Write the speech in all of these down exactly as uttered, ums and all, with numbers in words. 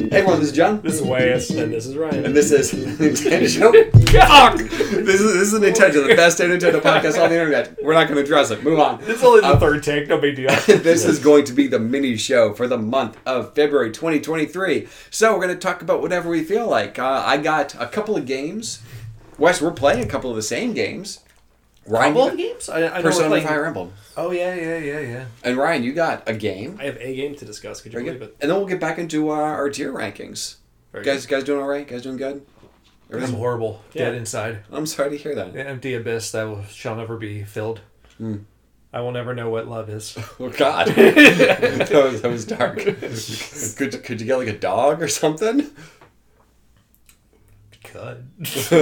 Hey everyone, this is John. This is Wes, and this is Ryan. And this is Nintendo. this is this is Nintendo, the best Nintendo podcast on the internet. We're not going to address it. Move on. It's only the um, third take, no big deal. This is going to be the mini show for the month of February twenty twenty-three. So we're going to talk about whatever we feel like. Uh, I got a couple of games. Wes, we're playing a couple of the same games. Ryan, couple of games? I, I Persona playing... Fire Emblem. Oh, yeah, yeah, yeah, yeah. And Ryan, you got a game. I have a game to discuss. Could you believe it? And then we'll get back into uh, our tier rankings. Very guys, good. guys doing all right? Guys doing good? I'm horrible. Yeah. Dead inside. I'm sorry to hear that. The empty abyss that will, shall never be filled. Mm. I will never know what love is. Oh, God. that, was, that was dark. could, could you get like a dog or something? Could.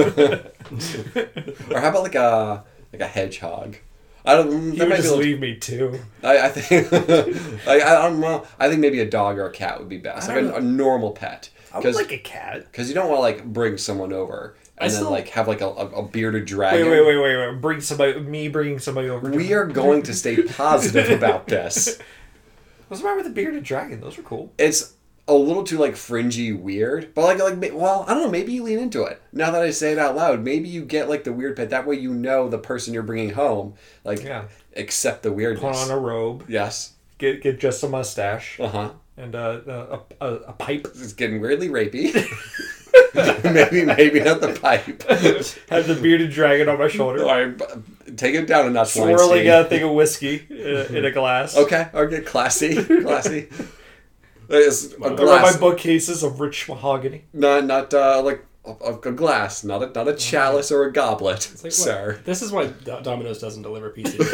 Or how about like a like a hedgehog? I don't. You would just little, leave me too. I, I think. like, I don't know. I think maybe a dog or a cat would be best. Like a, a normal pet. I would like a cat. Because you don't want to like bring someone over and I then still... like have like a, a, a bearded dragon. Wait, wait, wait, wait, wait! Bring somebody. Me bringing somebody over. We are going to stay positive about this. What's the matter with the bearded dragon? Those are cool. It's a little too like fringy weird, but like like well, I don't know. Maybe you lean into it. Now that I say it out loud, maybe you get like the weird pet. That way, you know the person you're bringing home. Like, yeah. Accept the weirdness. Put on a robe. Yes. Get get just a mustache. Uh huh. And uh, a, a a pipe. It's getting weirdly rapey. maybe maybe not the pipe. Have the bearded dragon on my shoulder. All right, take it down a notch. Swirling a thing of whiskey in a, in a glass. Okay. Okay. Classy. Classy. It's a there are my bookcases of rich mahogany. Not not uh, like a, a glass, not a not a chalice or a goblet, it's like, sir. What? This is why Domino's doesn't deliver pizza. He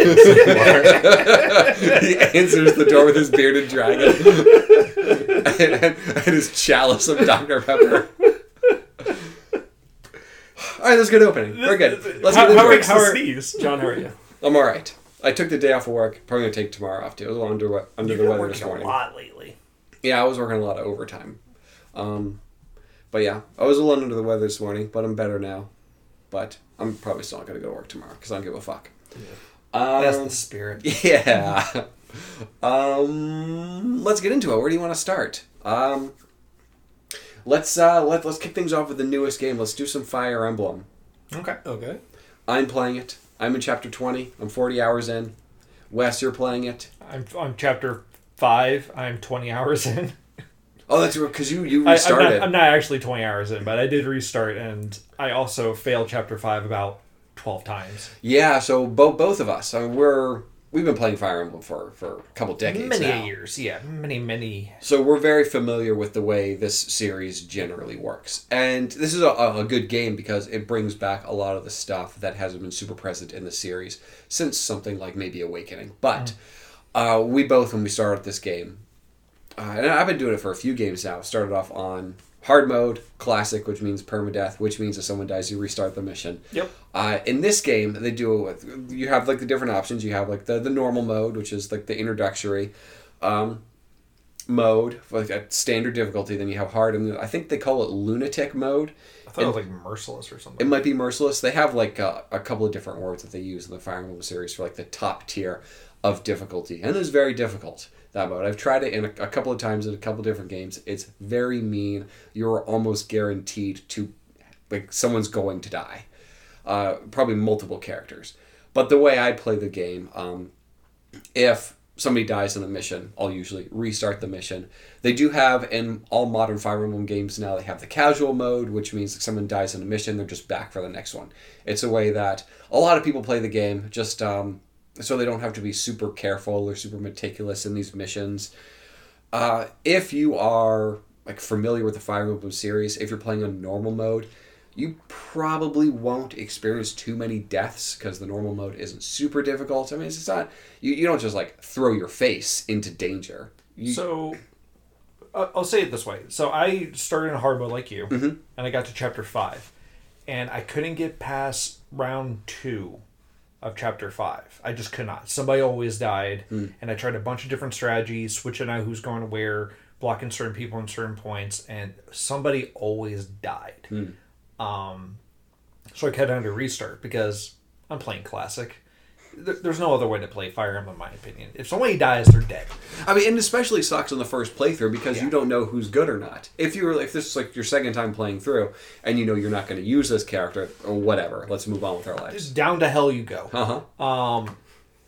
answers the door with his bearded dragon and, and, and his chalice of Doctor Pepper. All right, let's get opening. We're good. Let's how, get how, into how are these? John, how are you? I'm all right. I took the day off of work. Probably gonna take tomorrow off too. I was a little under under You've the been weather this morning. A lot lately. Yeah, I was working a lot of overtime. Um, but yeah, I was a little under the weather this morning, but I'm better now. But I'm probably still not going to go to work tomorrow because I don't give a fuck. Yeah. Um, That's the spirit. Yeah. um, let's get into it. Where do you want to start? Um, let's uh, let, let's kick things off with the newest game. Let's do some Fire Emblem. Okay. Okay. I'm playing it. I'm in chapter twenty. I'm forty hours in. Wes, you're playing it. I'm on chapter five. I'm twenty hours in. Oh, that's because you, you restarted. I, I'm, not, I'm not actually twenty hours in, but I did restart, and I also failed chapter five about twelve times. Yeah, so both both of us, I mean, we're we've been playing Fire Emblem for, for a couple decades many now. years, yeah, many many. So we're very familiar with the way this series generally works, and this is a, a good game because it brings back a lot of the stuff that hasn't been super present in the series since something like maybe Awakening. But mm. uh, we both, when we started this game. Uh, and I've been doing it for a few games now. Started off on hard mode, classic, which means permadeath, which means if someone dies, you restart the mission. Yep. Uh, in this game, they do it with, you have like the different options. You have like the, the normal mode, which is like the introductory um, mode, like a standard difficulty. Then you have hard, and I think they call it lunatic mode. I thought and it was like merciless or something. It might be merciless. They have like a, a couple of different words that they use in the Fire Emblem series for like the top tier of difficulty, and it's very difficult. That mode. I've tried it in a, a couple of times in a couple of different games. It's very mean. You're almost guaranteed to, like, someone's going to die. Uh, probably multiple characters. But the way I play the game, um, if somebody dies in a mission, I'll usually restart the mission. They do have, in all modern Fire Emblem games now, they have the casual mode, which means if someone dies in a mission, they're just back for the next one. It's a way that a lot of people play the game, just... Um, so they don't have to be super careful or super meticulous in these missions. Uh, if you are like familiar with the Fire Emblem series, if you're playing on normal mode, you probably won't experience too many deaths because the normal mode isn't super difficult. I mean, it's not you. You don't just like throw your face into danger. You, so uh, I'll say it this way. So I started in hard mode like you, mm-hmm. and I got to chapter five, and I couldn't get past round two. Of chapter five. I just could not. Somebody always died, mm. and I tried a bunch of different strategies, switching out who's going where, blocking certain people in certain points, and somebody always died. Mm. Um, so I kept having to restart because I'm playing classic. th- there's no other way to play Fire Emblem, in my opinion. If somebody dies, they're dead. I mean, and especially sucks on the first playthrough because Yeah. you don't know who's good or not. If you were, if this is like your second time playing through, and you know you're not going to use this character or whatever, let's move on with our lives. Just down to hell you go. Uh huh. Um,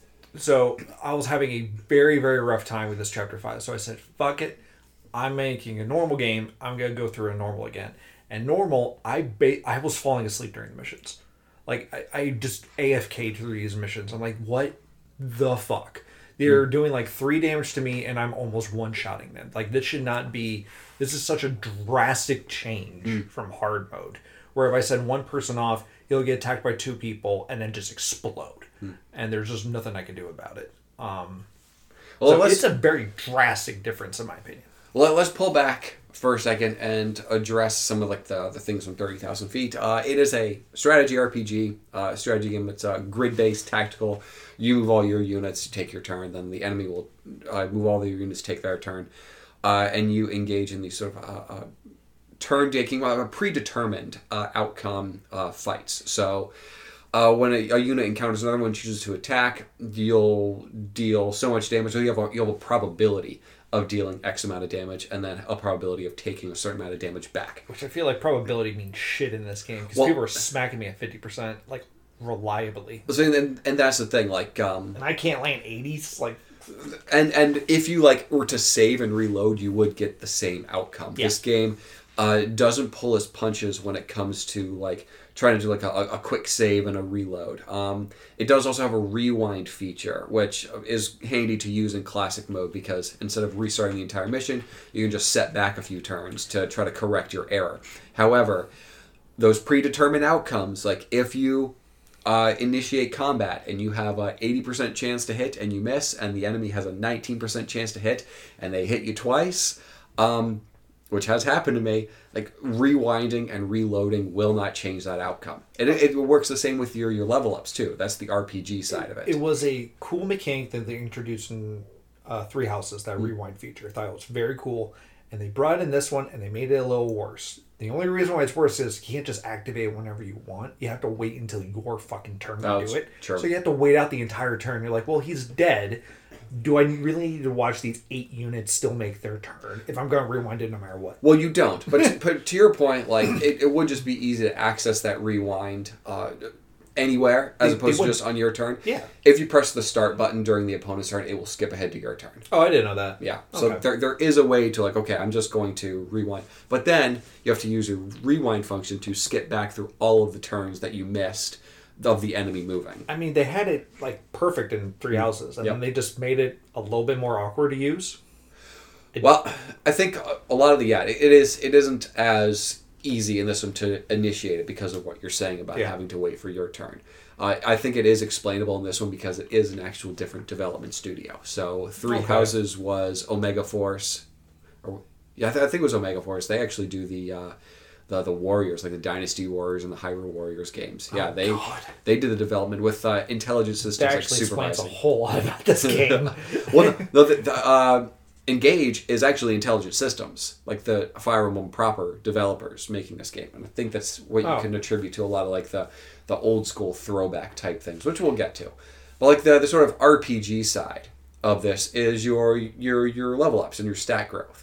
so I was having a very, very rough time with this chapter five. So I said, fuck it. I'm making a normal game. I'm going to go through a normal again. And normal, I ba- I was falling asleep during the missions. Like, I, I just A F K'd through these missions. I'm like, what the fuck? They're mm. doing like three damage to me and I'm almost one-shotting them. Like, this should not be... This is such a drastic change mm. from hard mode. Where if I send one person off, he'll get attacked by two people and then just explode. Mm. And there's just nothing I can do about it. Um, well, so it's a very drastic difference in my opinion. Well, let's pull back for a second and address some of like the, the things from thirty thousand feet. Uh, it is a strategy R P G, uh, strategy game. It's uh, grid-based, tactical. You move all your units to take your turn. Then the enemy will uh, move all their units to take their turn. Uh, and you engage in these sort of uh, uh, turn-taking, uh, predetermined uh, outcome uh, fights. So uh, when a, a unit encounters another one, chooses to attack, you'll deal so much damage. So you have a, you have a probability of dealing X amount of damage, and then a probability of taking a certain amount of damage back. Which I feel like probability means shit in this game, because well, people are smacking me at fifty percent, like, reliably. So, and, and that's the thing, like... Um, and I can't land eighties, like... And and if you, like, were to save and reload, you would get the same outcome. Yeah. This game uh, doesn't pull its punches when it comes to, like, trying to do, like, a, a quick save and a reload. Um, it does also have a rewind feature, which is handy to use in classic mode, because instead of restarting the entire mission, you can just set back a few turns to try to correct your error. However, those predetermined outcomes, like, if you uh, initiate combat and you have a eighty percent chance to hit and you miss, and the enemy has a nineteen percent chance to hit, and they hit you twice... Um, which has happened to me, like, rewinding and reloading will not change that outcome. And it, it works the same with your, your level ups, too. That's the R P G side of it. It was a cool mechanic that they introduced in uh, Three Houses, that mm. rewind feature. I thought it was very cool. And they brought in this one, and they made it a little worse. The only reason why it's worse is you can't just activate it whenever you want. You have to wait until your fucking turn to oh, do it. True. So you have to wait out the entire turn. You're like, well, he's dead. Do I really need to watch these eight units still make their turn if I'm going to rewind it no matter what? Well, you don't. But to, but to your point, like it, it would just be easy to access that rewind uh, anywhere as it, opposed it to just on your turn. Yeah. If you press the start button during the opponent's turn, it will skip ahead to your turn. Oh, I didn't know that. Yeah. So okay. there there is a way to like, okay, I'm just going to rewind. But then you have to use a rewind function to skip back through all of the turns that you missed of the enemy moving. I mean, they had it like perfect in Three Houses, and yep. then they just made it a little bit more awkward to use. It, well, I think a lot of the yeah, it is it isn't as easy in this one to initiate it because of what you're saying about yeah. having to wait for your turn. Uh, I think it is explainable in this one because it is an actual different development studio. So Three okay. Houses was Omega Force, or yeah, I, th- I think it was Omega Force. They actually do the. Uh, The the Warriors, like the Dynasty Warriors and the Hyrule Warriors games. Yeah, oh, they God. they did the development with uh, intelligent systems that like actually supervising. explains a whole lot about this game. well, no, the, the, uh, Engage is actually intelligent systems, like the Fire Emblem proper developers making this game, and I think that's what you oh. can attribute to a lot of like the the old school throwback type things, which we'll get to. But like the the sort of R P G side of this is your your your level ups and your stat growth.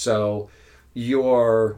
So your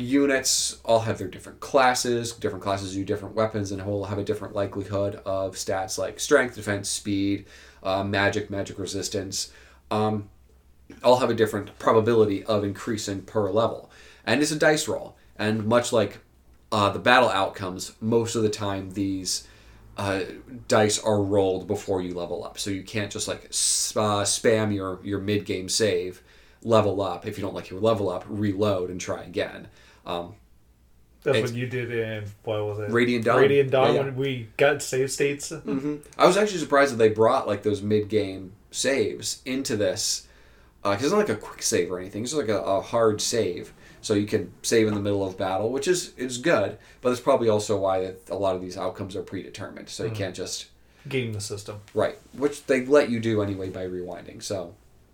units all have their different classes. Different classes do different weapons and will have a different likelihood of stats like strength, defense, speed, uh, magic, magic resistance. Um, all have a different probability of increasing per level. And it's a dice roll. And much like uh, the battle outcomes, most of the time these uh, dice are rolled before you level up. So you can't just like sp- uh, spam your, your mid-game save, level up. If you don't like your level up, reload and try again. Um, That's what you did in, what was it? Radiant Dawn. Radiant Dawn, yeah, yeah. when we got save states. Mm-hmm. I was actually surprised that they brought like those mid-game saves into this. Because uh, it's not like a quick save or anything. It's just like a, a hard save. So you can save in the middle of battle, which is, is good. But that's probably also why a lot of these outcomes are predetermined. So you mm-hmm. can't just... game the system. Right. Which they let you do anyway by rewinding. So...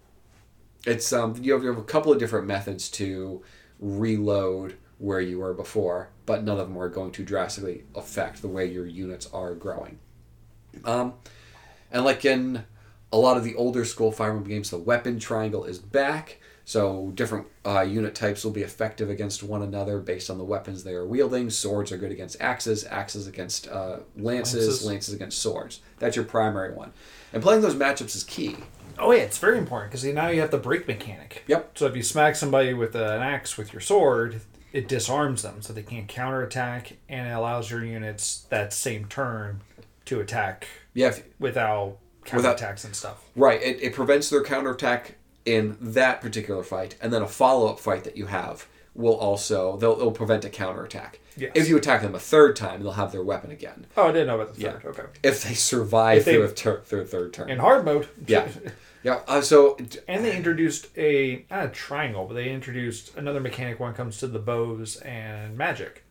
It's um you have, you have a couple of different methods to reload where you were before, but none of them are going to drastically affect the way your units are growing. Um, And like in a lot of the older school Fire Emblem games, the weapon triangle is back. So different uh, unit types will be effective against one another based on the weapons they are wielding. Swords are good against axes, axes against uh, lances, lances, lances against swords. That's your primary one. And playing those matchups is key. Oh yeah, it's very important because now you have the break mechanic. Yep. So if you smack somebody with an axe with your sword, it disarms them so they can't counterattack, and it allows your units that same turn to attack yeah, if, without counterattacks and stuff. Right. It, it prevents their counterattack in that particular fight, and then a follow-up fight that you have will also, they'll, it'll prevent a counterattack. Yes. If you attack them a third time, they'll have their weapon again. Oh, I didn't know about the third. Yeah. Okay. If they survive if they, through a ter- through a third turn. In hard mode. Yeah. Yeah. Uh, so. And they introduced a, not a triangle, but they introduced another mechanic when it comes to the bows and magic.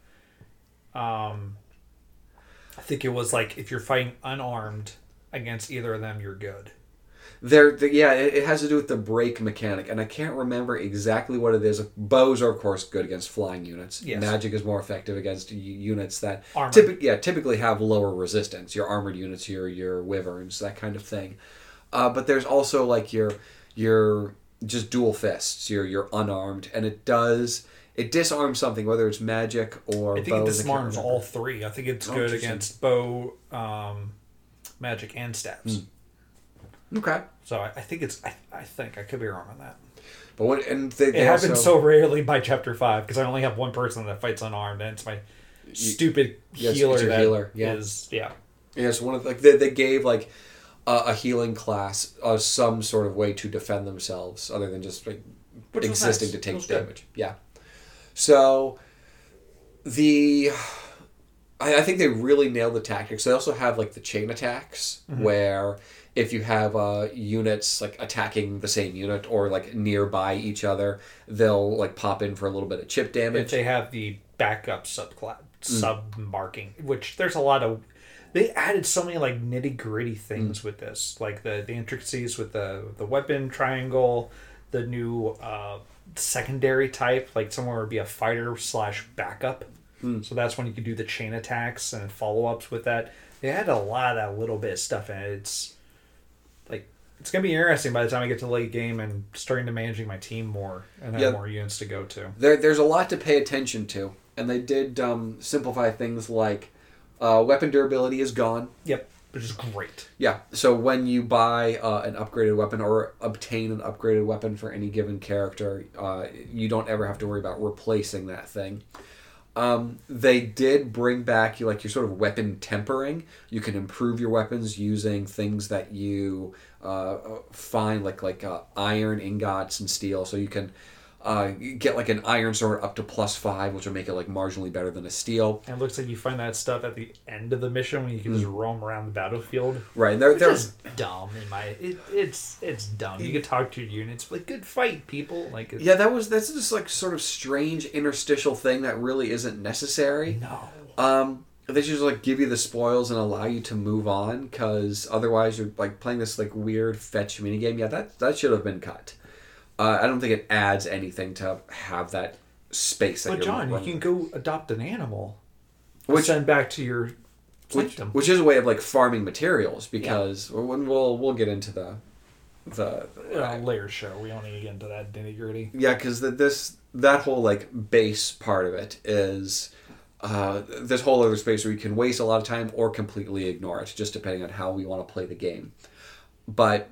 Um, I think it was like if you're fighting unarmed against either of them, you're good. There, the, yeah, it, it has to do with the break mechanic, and I can't remember exactly what it is. Bows are, of course, good against flying units. Yes. Magic is more effective against u- units that Armored. typi- yeah, typically have lower resistance. Your armored units, your your wyverns, that kind of thing. Uh, but there's also like your your just dual fists, your your unarmed, and it does it disarms something, whether it's magic or I think bows. it disarms all three. I think it's Oh, good against bow, um, magic, and stabs. Mm. Okay. So I, I think it's. I, I think I could be wrong on that. But what and they, they it happens also, so rarely by chapter five because I only have one person that fights unarmed, and it's my you, stupid yes, healer it's your that healer. Yeah. is yeah. Yes, one of the, like they, they gave like uh, a healing class uh, some sort of way to defend themselves other than just like Which existing nice. to take good. damage. Yeah. So the I, I think they really nailed the tactics. They also have like the chain attacks Mm-hmm. where if you have uh, units like attacking the same unit or like nearby each other, they'll like pop in for a little bit of chip damage. If they have the backup subclass sub marking, which there's a lot of. They added so many like nitty gritty things mm. with this, like the, the intricacies with the the weapon triangle, the new uh, secondary type, like somewhere would be a fighter slash backup. Mm. So that's when you can do the chain attacks and follow ups with that. They had a lot of that little bit of stuff in it. It's like it's gonna be interesting by the time I get to the late game and starting to managing my team more and have yeah, more units to go to. There, there's a lot to pay attention to, and they did um, simplify things like. Uh, weapon durability is gone. Yep, which is great. Yeah, so when you buy uh, an upgraded weapon or obtain an upgraded weapon for any given character, uh, you don't ever have to worry about replacing that thing. Um, they did bring back you like your sort of weapon tempering. You can improve your weapons using things that you uh, find like like uh, iron ingots and steel. So you can. Uh, you get like an iron sword up to plus five, which will make it like marginally better than a steel. And it looks like you find that stuff at the end of the mission when you can mm. just roam around the battlefield. Right, they're they're dumb in my. It, it's it's dumb. You can talk to your units like good fight, people. Like it's, yeah, that was that's just like sort of strange interstitial thing that really isn't necessary. No. Um, they should just like give you the spoils and allow you to move on because otherwise you're like playing this like weird fetch minigame. Yeah, that that should have been cut. Uh, I don't think it adds anything to have that space. That but you're John, running. you can go adopt an animal, which send back to your which, which is a way of like farming materials because yeah. when we'll we'll get into the the uh, layer show. We don't need to get into that nitty gritty. Yeah, because this that whole like base part of it is uh, this whole other space where you can waste a lot of time or completely ignore it, just depending on how we want to play the game. But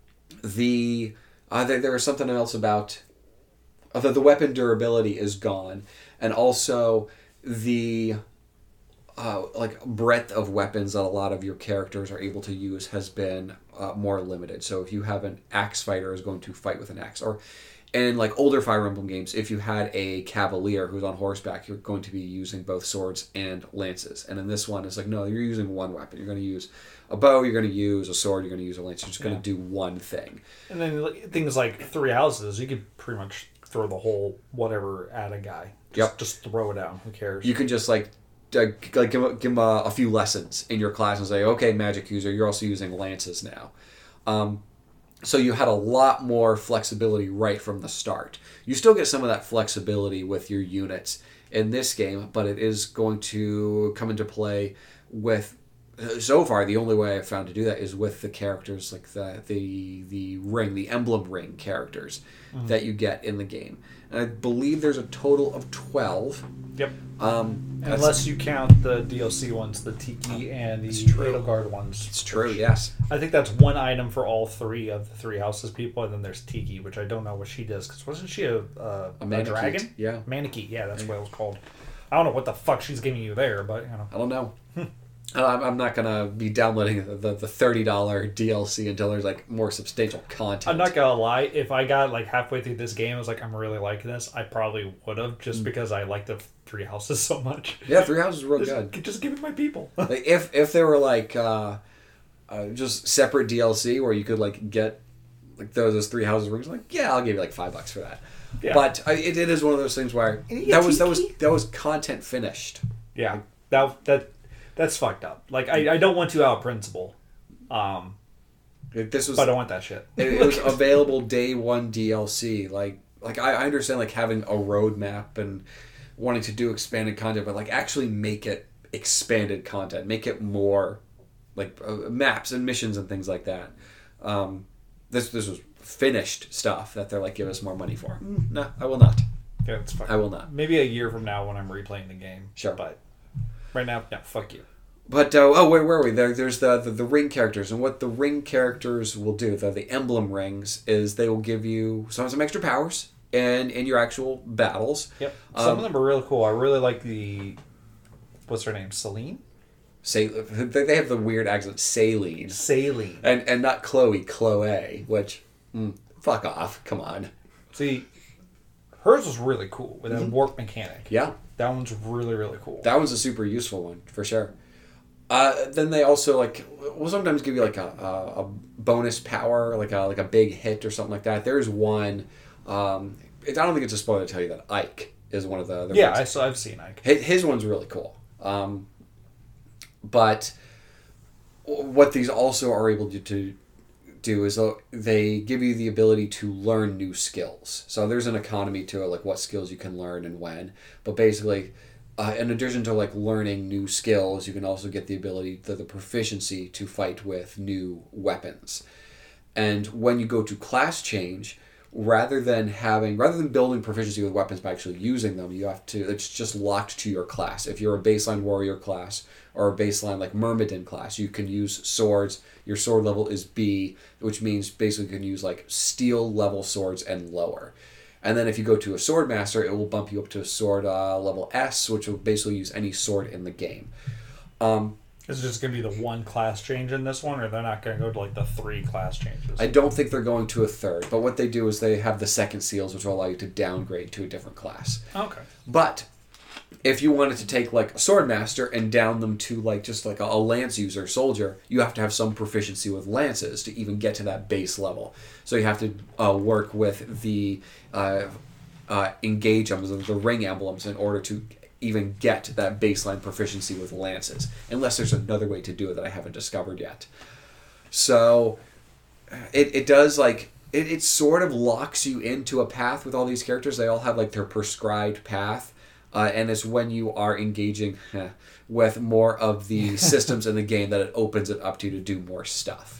the Uh, there, there was something else about uh, the, the weapon durability is gone, and also the uh, like breadth of weapons that a lot of your characters are able to use has been uh, more limited. So if you have an axe fighter is going to fight with an axe, or in like older Fire Emblem games, if you had a cavalier who's on horseback, you're going to be using both swords and lances. And in this one, it's like no, you're using one weapon. You're going to use a bow, you're going to use a sword, you're going to use a lance. You're just going to yeah. do one thing. And then like, things like three houses, you could pretty much throw the whole whatever at a guy. Just, yep. Just throw it down. Who cares? You can just like, uh, like give, give him a, a few lessons in your class and say, okay, magic user, you're also using lances now. Um, so you had a lot more flexibility right from the start. You still get some of that flexibility with your units in this game, but it is going to come into play with so far the only way I've found to do that is with the characters like the the the ring, the emblem ring characters mm-hmm. that you get in the game. And I believe there's a total of twelve. Yep. Um, Unless you count the D L C ones, the Tiki and the Edelgard ones. It's true, yes. I think that's one item for all three of the Three Houses people, and then there's Tiki, which I don't know what she does, because wasn't she a, uh, a, a dragon? Yeah. Mannequin, yeah, that's yeah. what it was called. I don't know what the fuck she's giving you there, but, you know. I don't know. I'm not going to be downloading the, the thirty dollars D L C until there's, like, more substantial content. I'm not going to lie. If I got, like, halfway through this game, I was like, I'm really liking this, I probably would have, just mm. because I like the Three Houses so much. Yeah, Three Houses is real just, good. Just give it my people. Like, if if they were, like, uh, uh, just separate D L C where you could, like, get, like, those, those Three Houses rings, like, yeah, I'll give you, like, five bucks for that. Yeah. But I, it, it is one of those things where that was, that was that was content finished. Yeah, like, that that... That's fucked up. Like, I, I don't want to out principle. Um, this was, but I don't want that shit. it, it was available day one D L C. Like, like I, I understand, like, having a roadmap and wanting to do expanded content, but, like, actually make it expanded content. Make it more, like, uh, maps and missions and things like that. Um, this this was finished stuff that they're like, give us more money for. Mm, no, I will not. Yeah, that's fine. I will not. Maybe a year from now when I'm replaying the game. Sure. But right now, no, fuck you. But, uh, oh, where were we? There, There's the, the, the ring characters. And what the ring characters will do, the, the emblem rings, is they will give you some, some extra powers in, in your actual battles. Yep. Some um, of them are really cool. I really like the... What's her name? Celine? Say, they have the weird accent. Saline. Saline. And and not Chloe, Chloe, which, mm, fuck off. Come on. See, hers was really cool with that mm-hmm. warp mechanic. Yeah. That one's really, really cool. That one's a super useful one, for sure. Uh, then they also, like, will sometimes give you, like, a, a, a bonus power, like a like a big hit or something like that. There's one, um, it, I don't think it's a spoiler to tell you that Ike is one of the... the yeah, I saw, I've seen Ike. His, his one's really cool. Um, but what these also are able to, to do is they give you the ability to learn new skills. So there's an economy to it, like what skills you can learn and when. But basically... Uh, in addition to like learning new skills, you can also get the ability, the, the proficiency to fight with new weapons. And when you go to class change, rather than having, rather than building proficiency with weapons by actually using them, you have to, it's just locked to your class. If you're a baseline warrior class or a baseline like Myrmidon class, you can use swords. Your sword level is B, which means basically you can use like steel level swords and lower. And then if you go to a sword master, it will bump you up to a sword uh, level S, which will basically use any sword in the game. Um, Is it just going to be the one class change in this one, or they're not going to go to like the three class changes? I don't think they're going to a third, but what they do is they have the second seals, which will allow you to downgrade to a different class. Okay. But if you wanted to take like a sword master and down them to like just like a, a lance user soldier, you have to have some proficiency with lances to even get to that base level. So you have to uh, work with the uh, uh, engage emblems, the ring emblems, in order to even get that baseline proficiency with lances. Unless there's another way to do it that I haven't discovered yet. So it it does like it, it sort of locks you into a path with all these characters. They all have like their prescribed path. Uh, and it's when you are engaging eh, with more of the systems in the game that it opens it up to you to do more stuff.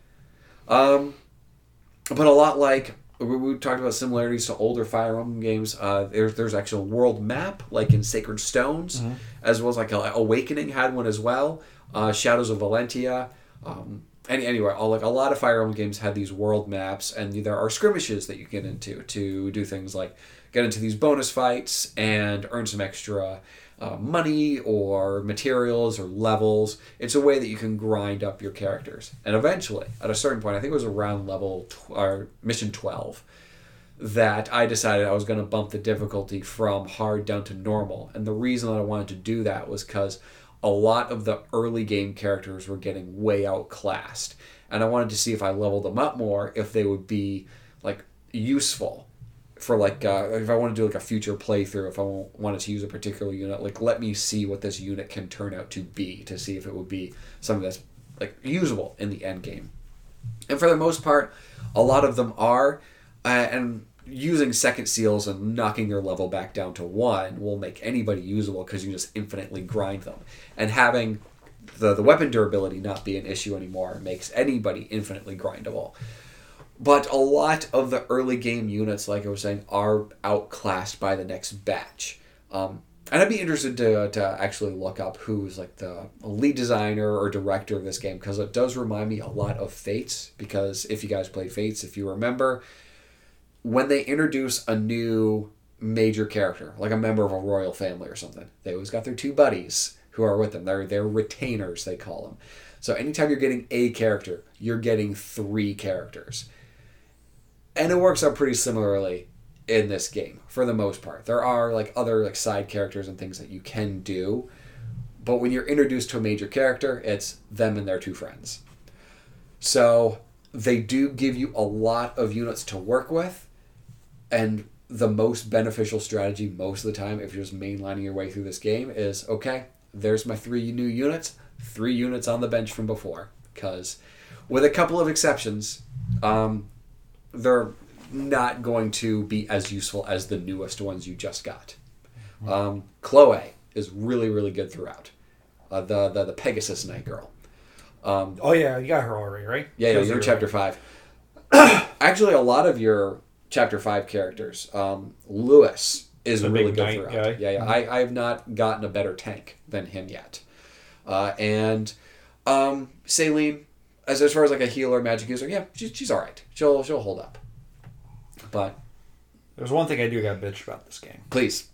Um, but a lot like, we, we talked about similarities to older Fire Emblem games. Uh, there's there's actual world map, like in Sacred Stones, mm-hmm. as well as like uh, Awakening had one as well. Uh, Shadows of Valentia. Um, any, anyway, all, like a lot of Fire Emblem games had these world maps, and there are skirmishes that you get into to do things like get into these bonus fights and earn some extra uh, money or materials or levels. It's a way that you can grind up your characters. And eventually, at a certain point, I think it was around level tw- or mission twelve, that I decided I was going to bump the difficulty from hard down to normal. And the reason that I wanted to do that was because a lot of the early game characters were getting way outclassed. And I wanted to see if I leveled them up more, if they would be like useful. For like, uh, if I want to do like a future playthrough, if I wanted to use a particular unit, like let me see what this unit can turn out to be, to see if it would be something that's like usable in the end game. And for the most part, a lot of them are, uh, and using second seals and knocking your level back down to one will make anybody usable because you just infinitely grind them. And having the, the weapon durability not be an issue anymore. It makes anybody infinitely grindable. But a lot of the early game units, like I was saying, are outclassed by the next batch. Um, and I'd be interested to to actually look up who's like the lead designer or director of this game, because it does remind me a lot of Fates. Because if you guys played Fates, if you remember, when they introduce a new major character, like a member of a royal family or something, they always got their two buddies who are with them. They're, they're retainers, they call them. So anytime you're getting a character, you're getting three characters. And it works out pretty similarly in this game, for the most part. There are like other like side characters and things that you can do, but when you're introduced to a major character, it's them and their two friends. So they do give you a lot of units to work with, and the most beneficial strategy most of the time, if you're just mainlining your way through this game, is, okay, there's my three new units, three units on the bench from before. Because, with a couple of exceptions, um, they're not going to be as useful as the newest ones you just got. Um, Chloe is really, really good throughout. Uh, the, the the Pegasus Night Girl. Um, oh yeah, you got her already, right? Yeah, yeah, you're in Chapter five. Actually, a lot of your Chapter five characters, um, Lewis is The really big good knight throughout. guy. Yeah, yeah. Mm-hmm. I, I have not gotten a better tank than him yet. Uh, and um, Saline, as as far as like a healer, magic user, yeah, she's she's all right. She'll she'll hold up. But there's one thing I do got bitch about this game. Please.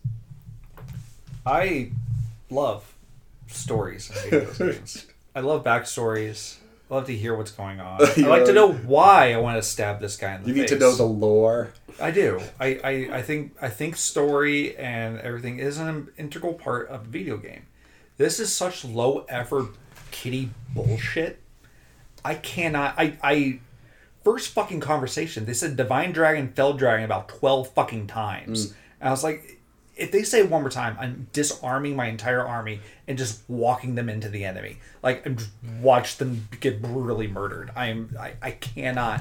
I love stories in video games. I love backstories. I love to hear what's going on. I like to know why I want to stab this guy in the you face. need to know the lore. I do. I, I, I think I think story and everything is an integral part of a video game. This is such low effort kiddie bullshit. I cannot I I first fucking conversation, they said Divine Dragon, Fell Dragon about twelve fucking times. Mm. And I was like, if they say it one more time, I'm disarming my entire army and just walking them into the enemy. Like, I'm just watch them get brutally murdered. I am I, I cannot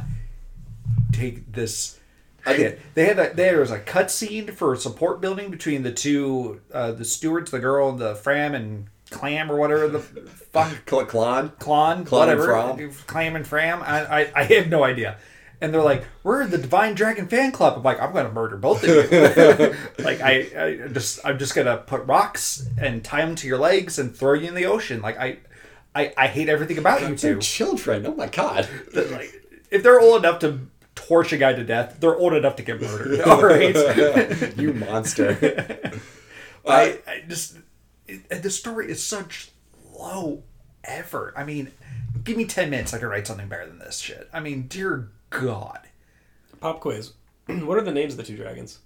take this shit. They had a, there was a cutscene for support building between the two uh, the stewards, the girl, the Fram and Clam or whatever the fuck Klon, Klon, Klon whatever, and Fram. Clam and Fram. I, I I have no idea. And they're like, we're the Divine Dragon fan club. I'm like, I'm gonna murder both of you. like I, I just I'm just gonna put rocks and tie them to your legs and throw you in the ocean. Like I I, I hate everything about you two. They're children. Oh my god. Like, if they're old enough to torch a guy to death, they're old enough to get murdered. All right. You monster. I, I just it, the story is such low effort. I mean, give me ten minutes, I could write something better than this shit. I mean, dear God. Pop quiz. What are the names of the two dragons?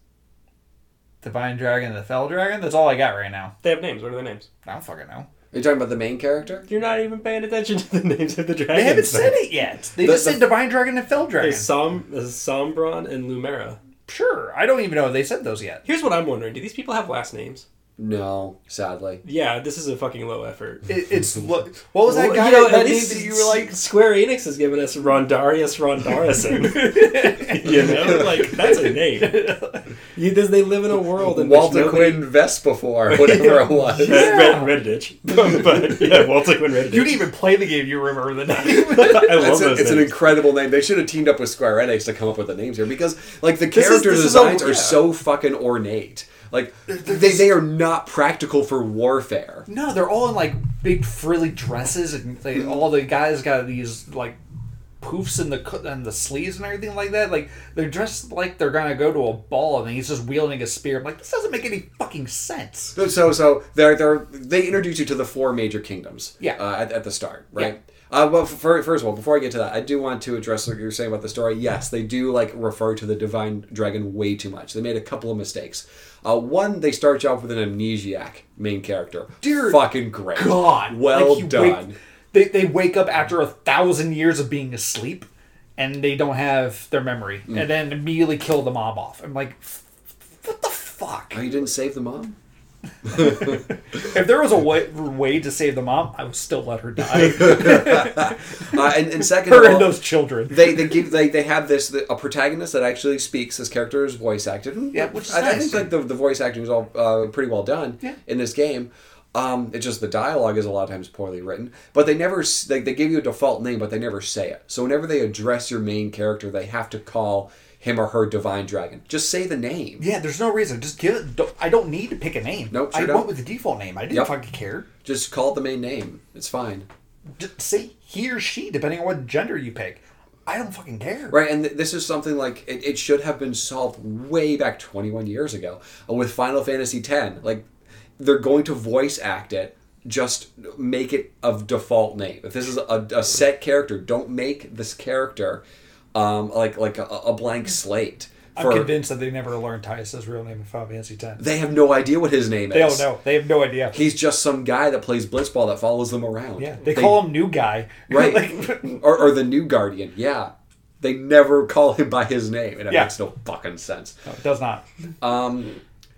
Divine Dragon and the Fell Dragon? That's all I got right now. They have names. What are their names? I don't fucking know. Are you talking about the main character? You're not even paying attention to the names of the dragons. They haven't said it yet. They The- just the- said Divine Dragon and Fell Dragon. There's Som, there's Sombron and Lumera. Sure. I don't even know if they said those yet. Here's what I'm wondering. Do these people have last names? No, sadly. Yeah, this is a fucking low effort. It, it's what was that Well, guy you know, that at name least that you were like? Square Enix has given us Rondarius Rondarison. You know, like that's a name. You, does they live in a world in Walter which nobody... Quinn Vespafor, whatever it was. Yeah. Red, Redditch. but yeah, Walter Quinn Redditch. You didn't even play the game. You remember the name. I love It's, a, those it's an names. incredible name. They should have teamed up with Square Enix to come up with the names here, because like the This is- character this is designs a- are yeah. so fucking ornate. Like they they are not practical for warfare. No, they're all in like big frilly dresses, and they, all the guys got these like poofs in the co- and the sleeves and everything like that. Like they're dressed like they're gonna go to a ball, and he's just wielding a spear. I'm like, this doesn't make any fucking sense. So so, so they're they're they introduce you to the four major kingdoms. Yeah. Uh, at, at the start, right? Uh, well, for, first of all, before I get to that, I do want to address what you're saying about the story. Yes, they do like refer to the Divine Dragon way too much. They made a couple of mistakes. Uh, one, they start you off with an amnesiac main character. Dear fucking great. God, well like, you done. Wake, they they wake up after a thousand years of being asleep, and they don't have their memory, Mm. and then immediately kill the mob off. I'm like, what the fuck? Oh, you didn't save the mom? If there was a way, way to save the mom, I would still let her die. uh, and, and second Her of all, and those children. they they give they, they have this a protagonist that actually speaks. This character is voice acted. Yeah, which is I, I nice. think like the, the voice acting is all uh, pretty well done Yeah. in this game. Um, it's just the dialogue is a lot of times poorly written, but they never like they give you a default name, but they never say it. So whenever they address your main character, they have to call him or her Divine Dragon. Just say the name. Yeah, there's no reason. Just give it. Don't, I don't need to pick a name. Nope, sure I don't. went with the default name. I didn't Yep. fucking care. Just call it the main name. It's fine. Just say he or she, depending on what gender you pick. I don't fucking care. Right, and th- this is something like it, it should have been solved way back twenty-one years ago uh, with Final Fantasy X. Like, they're going to voice act it. Just make it a default name. If this is a, a set character, don't make this character um, like like a, a blank slate. I'm convinced that they never learned Tyus' real name in Final Fantasy X. They have no idea what his name They is. don't know. They have no idea. He's just some guy that plays blitzball that follows them around. Yeah, they, call him New Guy. Right. Like, or, or the New Guardian. Yeah. They never call him by his name, and it Yeah. makes no fucking sense. no, it does not. Um,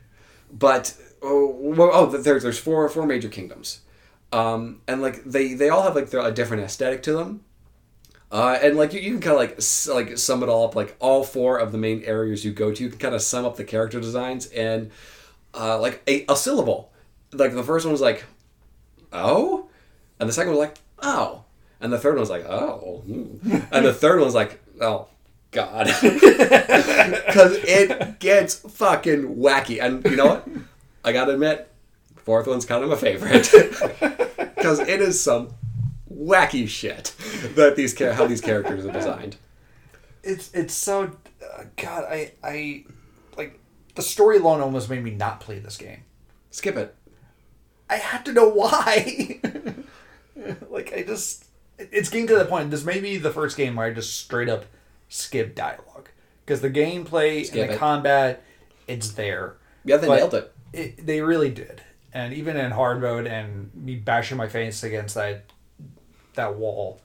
but oh, well, oh, there's there's four four major kingdoms, um, and like they, they all have like a different aesthetic to them, uh, and like you, you can kind of like s- like sum it all up. Like all four of the main areas you go to, you can kind of sum up the character designs in uh, like a, a syllable. Like the first one was like, oh, and the second one was like, oh, and the third one was like, oh, hmm. and the third one was like, oh. God. Because it gets fucking wacky. And you know what? I gotta admit, fourth one's kind of my favorite. Because it is some wacky shit that these char- how these characters are designed. It's it's so... Uh, God, I, I... Like, the story alone almost made me not play this game. Skip it. I had to know why. Like, I just... It's getting to the point. This may be the first game where I just straight up skip dialogue. Because the gameplay Skip and the it. combat, it's there. Yeah, they But nailed it. it. They really did. And even in hard mode and me bashing my face against that that wall.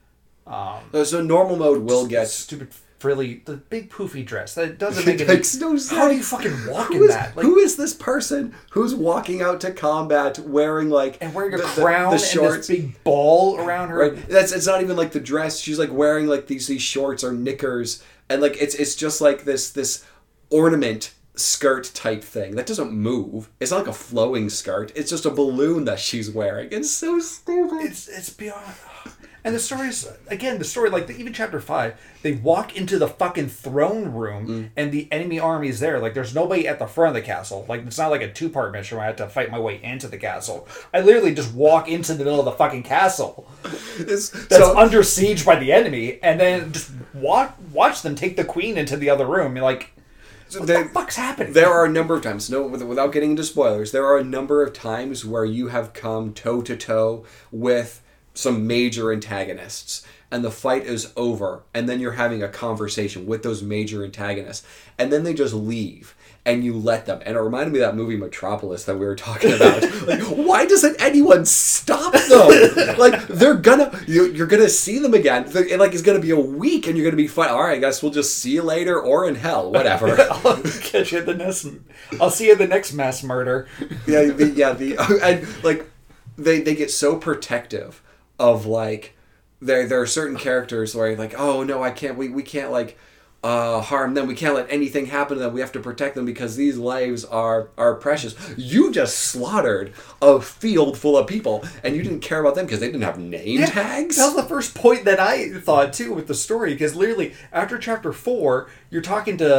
Um, So, so normal mode will get... stupid frilly, the big poofy dress. That doesn't make It any makes no sense. How do you fucking walk Who in is, that? Like, who is this person who's walking out to combat wearing like... and wearing a the- the- crown the and shorts? this big ball around her. Right. That's it's not even like the dress. She's like wearing like these these shorts or knickers, and like it's it's just like this this ornament skirt type thing that doesn't move. It's not like a flowing skirt. It's just a balloon that she's wearing. It's so stupid. It's it's beyond. And the story's again the story like the, even chapter five. They walk into the fucking throne room Mm. and the enemy army's there. Like there's nobody at the front of the castle. Like it's not like a two part mission where I had to fight my way into the castle. I literally just walk into the middle of the fucking castle It's, that's so, under siege by the enemy, and then just watch watch them take the queen into the other room. You're like, what they- the fuck's happening? there are a number of times, no, with- without getting into spoilers, there are a number of times where you have come toe to toe with some major antagonists, and the fight is over, and then you're having a conversation with those major antagonists, and then they just leave, and you let them. And it reminded me of that movie Metropolis that we were talking about. Like, why doesn't anyone stop them? Like, they're gonna, you, you're gonna see them again. They're- like, it's gonna be a week, and you're gonna be fine. All right, I guess we'll just see you later, or in hell, whatever. I'll catch you at the next. I'll see you at the next mass murder. yeah, the, yeah, the and like they they get so protective of like there there are certain characters where like, oh no, I can't we we can't like uh harm them. We can't let anything happen to them. We have to protect them because these lives are are precious. You just slaughtered a field full of people and you didn't care about them because they didn't have name Yeah, tags. That was the first point that I thought too with the story, because literally after chapter four, you're talking to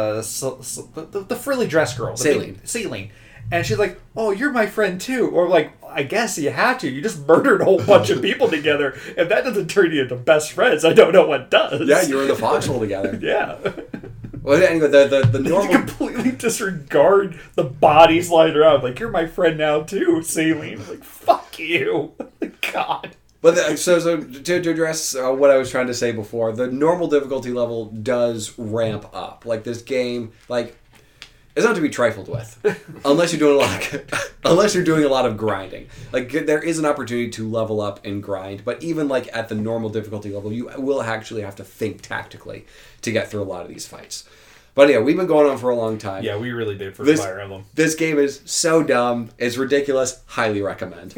the the, the, the frilly dress girl, the Celine. big- Celine, and she's like, "Oh, you're my friend too," or like, "I guess you had to. You just murdered a whole bunch of people together. If that doesn't turn you into best friends, I don't know what does." Yeah, you were in the foxhole together. Yeah. Well, anyway, the the, the You normal completely disregard the bodies lying around. Like, you're my friend now too, Celine. Like, fuck you. God. But the, so, so to, to address uh, what I was trying to say before, the normal difficulty level does ramp up. Like this game, like it's not to be trifled with, unless you're doing a lot, of, unless you're doing a lot of grinding. Like there is an opportunity to level up and grind, but even like at the normal difficulty level, you will actually have to think tactically to get through a lot of these fights. But yeah, we've been going on for a long time. Yeah, we really did for This- Fire Emblem. This game is so dumb, it's ridiculous. Highly recommend.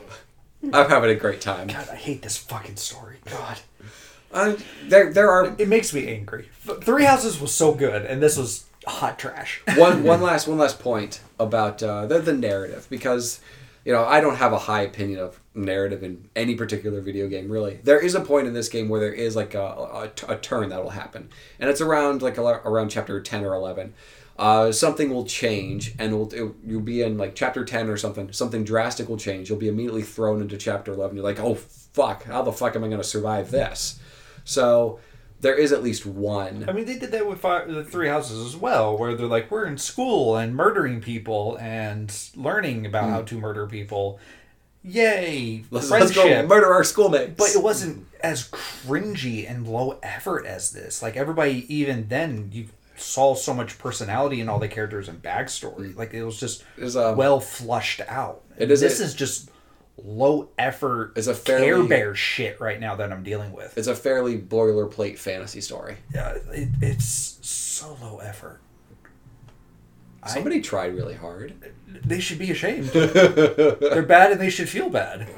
I'm having a great time. God, I hate this fucking story. God. Uh, there, there are It makes me angry. Th- Three Houses was so good, and this was hot trash. one, one last, one last point about uh, the the narrative, because you know, I don't have a high opinion of narrative in any particular video game, really. There is a point in this game where there is like a, a, a turn that will happen, and it's around like a, around chapter ten or eleven. Uh, something will change, and it'll, it, you'll be in like chapter ten or something. Something drastic will change. You'll be immediately thrown into chapter eleven. You're like, oh fuck, how the fuck am I going to survive this? So there is at least one. I mean, they did that with five, the Three Houses as well, where they're like, we're in school and murdering people and learning about mm. how to murder people. Yay! Let's, friendship. let's go murder our schoolmates. But it wasn't as cringy and low effort as this. Like, everybody, even then, you saw so much personality in all the characters and backstory. Like, it was just it is, um, well flushed out. It is this a, is just low effort it's a fairly, Care Bear shit right now that I'm dealing with. It's a fairly boilerplate fantasy story. Yeah, it, it's so low effort. Somebody I, tried really hard. They should be ashamed. They're bad and they should feel bad.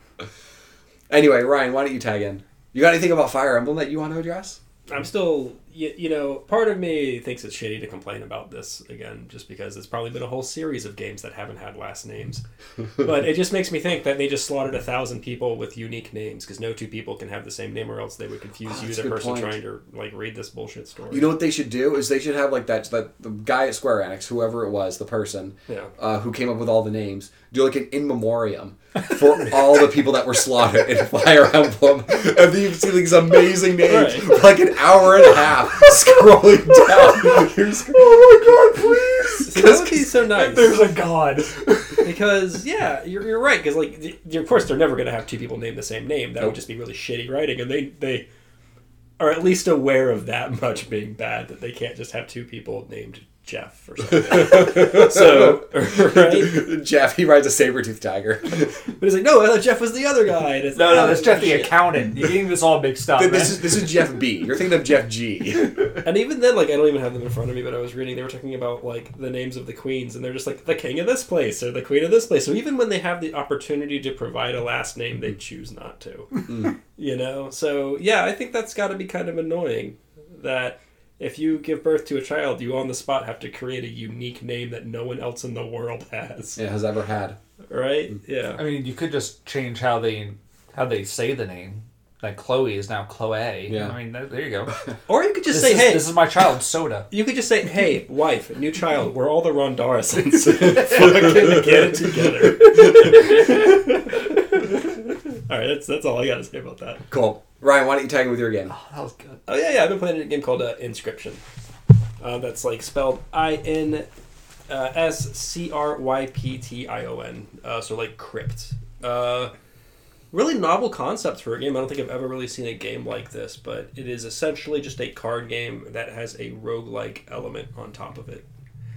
Anyway, Ryan, why don't you tag in? You got anything about Fire Emblem that you want to address? I'm still, you, you know, part of me thinks it's shitty to complain about this again, just because it's probably been a whole series of games that haven't had last names. But it just makes me think that they just slaughtered a thousand people with unique names, because no two people can have the same name, or else they would confuse oh, you, the person point. trying to like read this bullshit story. You know what they should do is they should have like that that the guy at Square Enix, whoever it was, the person yeah. uh, who came up with all the names, do like an in memoriam for all the people that were slaughtered in Fire Emblem. And then you see these amazing names right. for like an hour and a half scrolling down. You're just, oh my god, please! See, that would be so nice. There's a god. Because, yeah, you're, you're right. Because, like, of course, they're never going to have two people name the same name. That nope. would just be really shitty writing. And they, they are at least aware of that much being bad, that they can't just have two people named Jeff or something. So, right? Jeff, he rides a saber-toothed tiger. But he's like, no, I thought Jeff was the other guy. And it's no, like, no, oh, that's Jeff the shit. accountant. You're getting this all mixed up. This man. is this is Jeff B. You're thinking of Jeff G. And even then, like, I don't even have them in front of me, but I was reading, they were talking about, like, the names of the queens, and they're just like, the king of this place, or the queen of this place. So even when they have the opportunity to provide a last name, they choose not to. Mm. You know? So, yeah, I think that's got to be kind of annoying, that if you give birth to a child, you on the spot have to create a unique name that no one else in the world has. Yeah, has ever had. Right? Yeah. I mean, you could just change how they how they say the name. Like Chloe is now Chloe. Yeah. I mean, there you go. Or you could just this say, is, hey... This is my child, Soda. You could just say, hey, wife, new child, we're all the Rondarisons. Fucking get it together. Alright, that's, that's all I got to say about that. Cool. Ryan, why don't you tag in with your game? Oh, that was good. Oh, yeah, yeah. I've been playing a game called uh, Inscription. Uh, that's like spelled I N S C R Y P T I O N. Uh, so like crypt. Uh, really novel concept for a game. I don't think I've ever really seen a game like this, but it is essentially just a card game that has a roguelike element on top of it.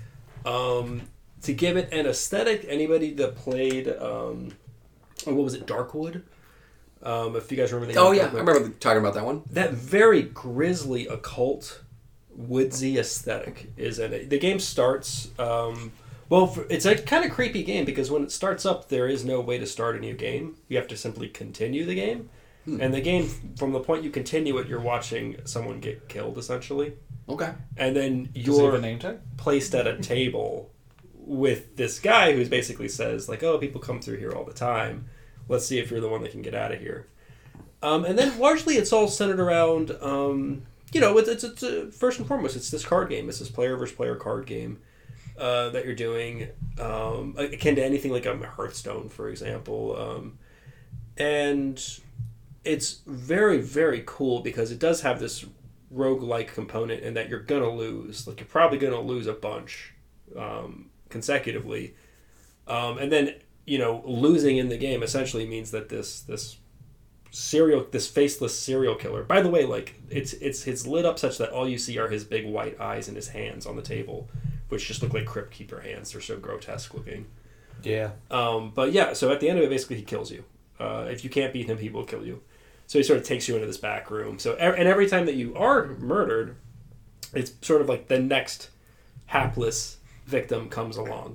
Um, to give it an aesthetic, anybody that played, um, oh, what was it, Darkwood? Um, if you guys remember the Oh, yeah, I remember talking about that one. That very grisly, occult, woodsy aesthetic is in it. The game starts... Um, well, for, it's a kind of creepy game because when it starts up, there is no way to start a new game. You have to simply continue the game. Hmm. And the game, from the point you continue it, you're watching someone get killed, essentially. Okay. And then Does you're have a name tag? placed at a table with this guy who basically says, like, oh, people come through here all the time. Let's see if you're the one that can get out of here. Um, and then largely it's all centered around, um, you know, it's, it's, it's uh, first and foremost, it's this card game. It's this player versus player card game uh, that you're doing, um, akin to anything like a Hearthstone, for example. Um, and it's very, very cool because it does have this roguelike component in that you're going to lose. Like, you're probably going to lose a bunch um, consecutively. Um, and then... you know, losing in the game essentially means that this this serial this faceless serial killer. By the way, like it's it's it's lit up such that all you see are his big white eyes and his hands on the table, which just look like Crypt Keeper hands. They're so grotesque looking. Yeah. Um. But yeah, so at the end of it, basically, he kills you. Uh, if you can't beat him, he will kill you. So he sort of takes you into this back room. So and every time that you are murdered, it's sort of like the next hapless victim comes along.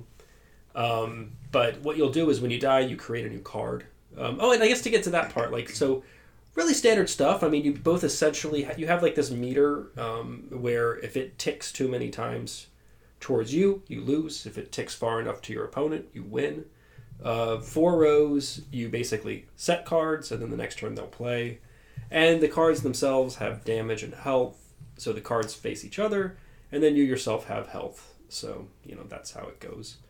Um, but what you'll do is when you die, you create a new card. Um, oh, and I guess to get to that part, like, so really standard stuff. I mean, you both essentially, ha- you have like this meter um, where if it ticks too many times towards you, you lose. If it ticks far enough to your opponent, you win. Uh, four rows, you basically set cards, and then the next turn they'll play. And the cards themselves have damage and health, so the cards face each other, and then you yourself have health. So, you know, that's how it goes.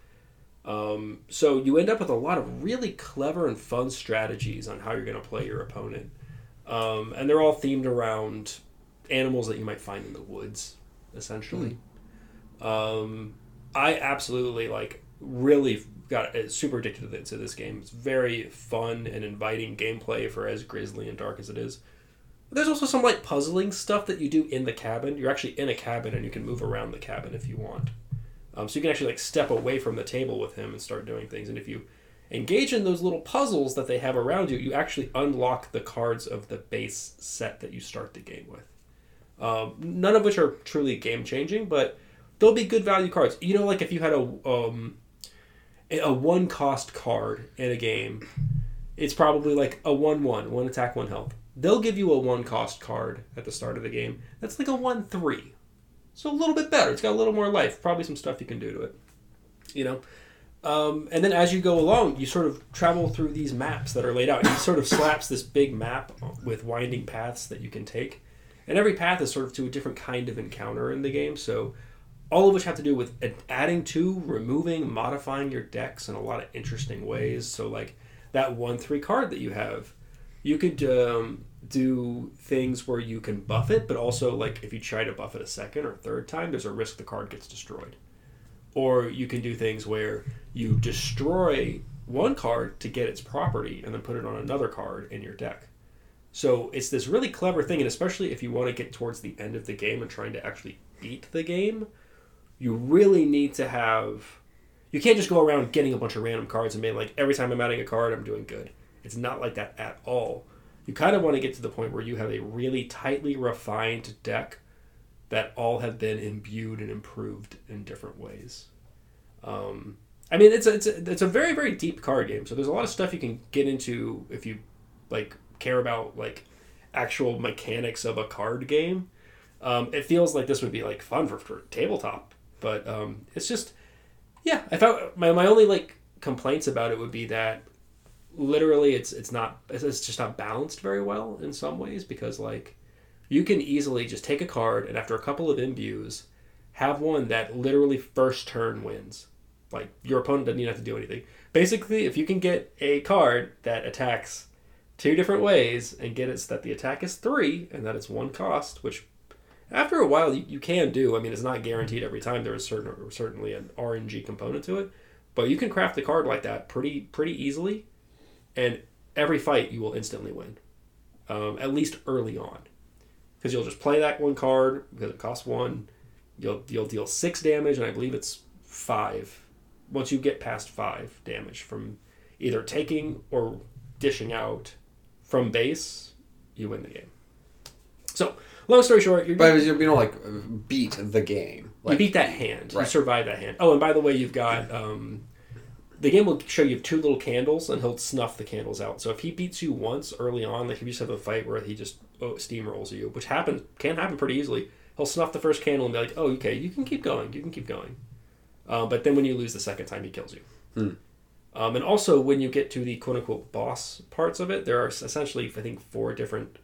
Um, so you end up with a lot of really clever and fun strategies on how you're going to play your opponent. Um, and they're all themed around animals that you might find in the woods, essentially. Mm. Um, I absolutely, like, really got super addicted to, to this game. It's very fun and inviting gameplay for as grisly and dark as it is. But there's also some, like, puzzling stuff that you do in the cabin. You're actually in a cabin, and you can move around the cabin if you want. Um, so you can actually, like, step away from the table with him and start doing things. And if you engage in those little puzzles that they have around you, you actually unlock the cards of the base set that you start the game with. Um, none of which are truly game-changing, but they'll be good value cards. You know, like if you had a um, a one-cost card in a game, it's probably like a one one, one attack, one health. They'll give you a one-cost card at the start of the game. That's like a one three. So a little bit better. It's got a little more life. Probably some stuff you can do to it. You know? Um, and then as you go along, you sort of travel through these maps that are laid out. He sort of slaps this big map with winding paths that you can take. And every path is sort of to a different kind of encounter in the game. So all of which have to do with adding to, removing, modifying your decks in a lot of interesting ways. So like that one three card that you have, you could um, do things where you can buff it, but also like if you try to buff it a second or third time, there's a risk the card gets destroyed. Or you can do things where you destroy one card to get its property and then put it on another card in your deck. So it's this really clever thing, and especially if you want to get towards the end of the game and trying to actually beat the game, you really need to have... You can't just go around getting a bunch of random cards and being like, every time I'm adding a card, I'm doing good. It's not like that at all. You kind of want to get to the point where you have a really tightly refined deck that all have been imbued and improved in different ways. Um, I mean, it's a, it's a, it's a very, very deep card game, so there's a lot of stuff you can get into if you like care about like actual mechanics of a card game. Um, it feels like this would be like fun for, for tabletop, but um, it's just, yeah, I found my, my only like complaints about it would be that literally it's it's not it's just not balanced very well in some ways, because like you can easily just take a card and after a couple of imbues have one that literally first turn wins. Like your opponent doesn't even have to do anything. Basically, if you can get a card that attacks two different ways and get it so that the attack is three and that it's one cost, which after a while you, you can do. I mean, it's not guaranteed every time. There is certain, certainly an R N G component to it, but you can craft a card like that pretty pretty easily, and every fight you will instantly win, um, at least early on, because you'll just play that one card because it costs one. You'll you'll deal six damage, and I believe it's five. Once you get past five damage from either taking or dishing out from base, you win the game. So, long story short, you're but you don't like beat the game. Like, you beat that hand. Right. You survive that hand. Oh, and by the way, you've got um, the game will show you two little candles, and he'll snuff the candles out. So if he beats you once early on, like if you just have a fight where he just oh, steamrolls you, which happens can happen pretty easily, he'll snuff the first candle and be like, "Oh, okay, you can keep going. You can keep going." Uh, but then when you lose the second time, he kills you. Hmm. Um, and also, when you get to the quote-unquote boss parts of it, there are essentially, I think, four different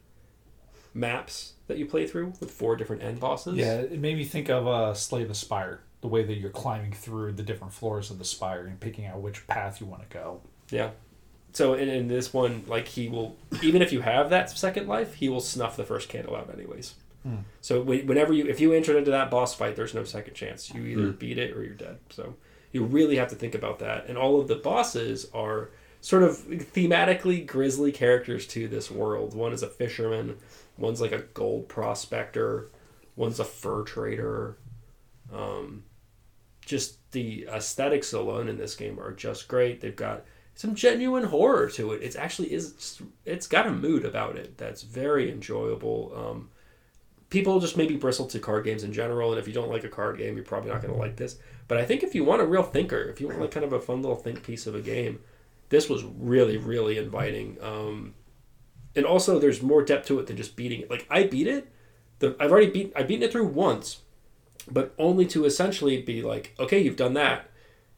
maps that you play through with four different end bosses. Yeah, it made me think of uh, Slay the Spire, the way that you're climbing through the different floors of the spire and picking out which path you want to go. Yeah. So in, in this one, like, he will, even if you have that second life, he will snuff the first candle out anyways. Hmm. So whenever you, if you enter into that boss fight, there's no second chance. You either hmm. beat it or you're dead. So you really have to think about that. And all of the bosses are sort of thematically grisly characters to this world. One is a fisherman. One's like a gold prospector. One's a fur trader. Um, just the aesthetics alone in this game are just great. They've got some genuine horror to it. It actually is. Just, it's got a mood about it that's very enjoyable. Um, people just maybe bristle to card games in general, and if you don't like a card game, you're probably not going to like this. But I think if you want a real thinker, if you want like kind of a fun little think piece of a game, this was really, really inviting. Um, and also, there's more depth to it than just beating it. Like, I beat it. The, I've already beat. I've beaten it through once, but only to essentially be like, okay, you've done that.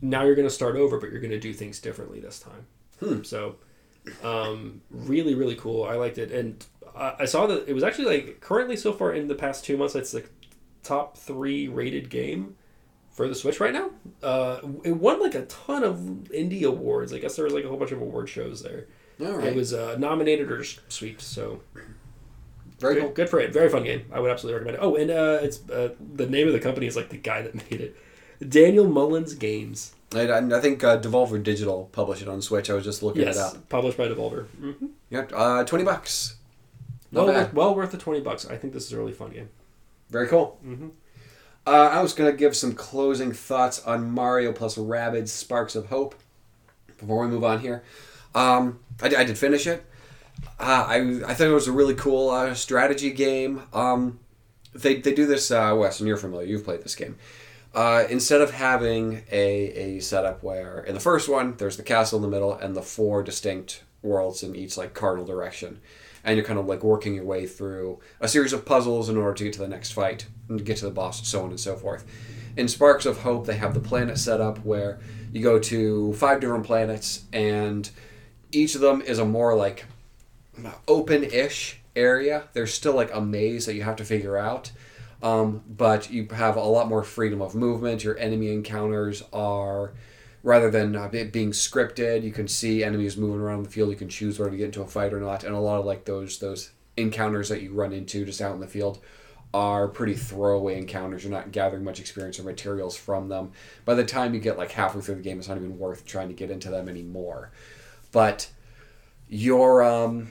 now you're going to start over, but you're going to do things differently this time. Hmm. So, um, really, really cool. I liked it. And I, I saw that it was actually like currently so far in the past two months, it's the top three rated game for the Switch right now. Uh, it won like a ton of indie awards. I guess there was like a whole bunch of award shows there. All right. It was uh, nominated or sweeped, so Very good, cool. good for it. Very fun game. I would absolutely recommend it. Oh, and uh, it's uh, the name of the company is like the guy that made it, Daniel Mullins Games. I, I think uh, Devolver Digital published it on Switch. I was just looking Yes, it up. published by Devolver. Mm-hmm. Yeah, uh, twenty bucks. Not Well, bad. worth, well worth the twenty bucks. I think this is a really fun game. Very cool. Mm-hmm. Uh, I was going to give some closing thoughts on Mario plus Rabbids Sparks of Hope before we move on here. Um, I, I did finish it. Uh, I I thought it was a really cool uh, strategy game. Um, they they do this, uh, Wes, and you're familiar. You've played this game. Uh, instead of having a, a setup where in the first one there's the castle in the middle and the four distinct worlds in each like cardinal direction, and you're kind of like working your way through a series of puzzles in order to get to the next fight and get to the boss, so on and so forth. In Sparks of Hope, they have the planet set up where you go to five different planets, and each of them is a more like open-ish area. There's still like a maze that you have to figure out, um, but you have a lot more freedom of movement. Your enemy encounters are, rather than uh, it being scripted, you can see enemies moving around the field. You can choose whether to get into a fight or not, and a lot of like those those encounters that you run into just out in the field are pretty throwaway encounters. You're not gathering much experience or materials from them. By the time you get like halfway through the game, it's not even worth trying to get into them anymore. But your um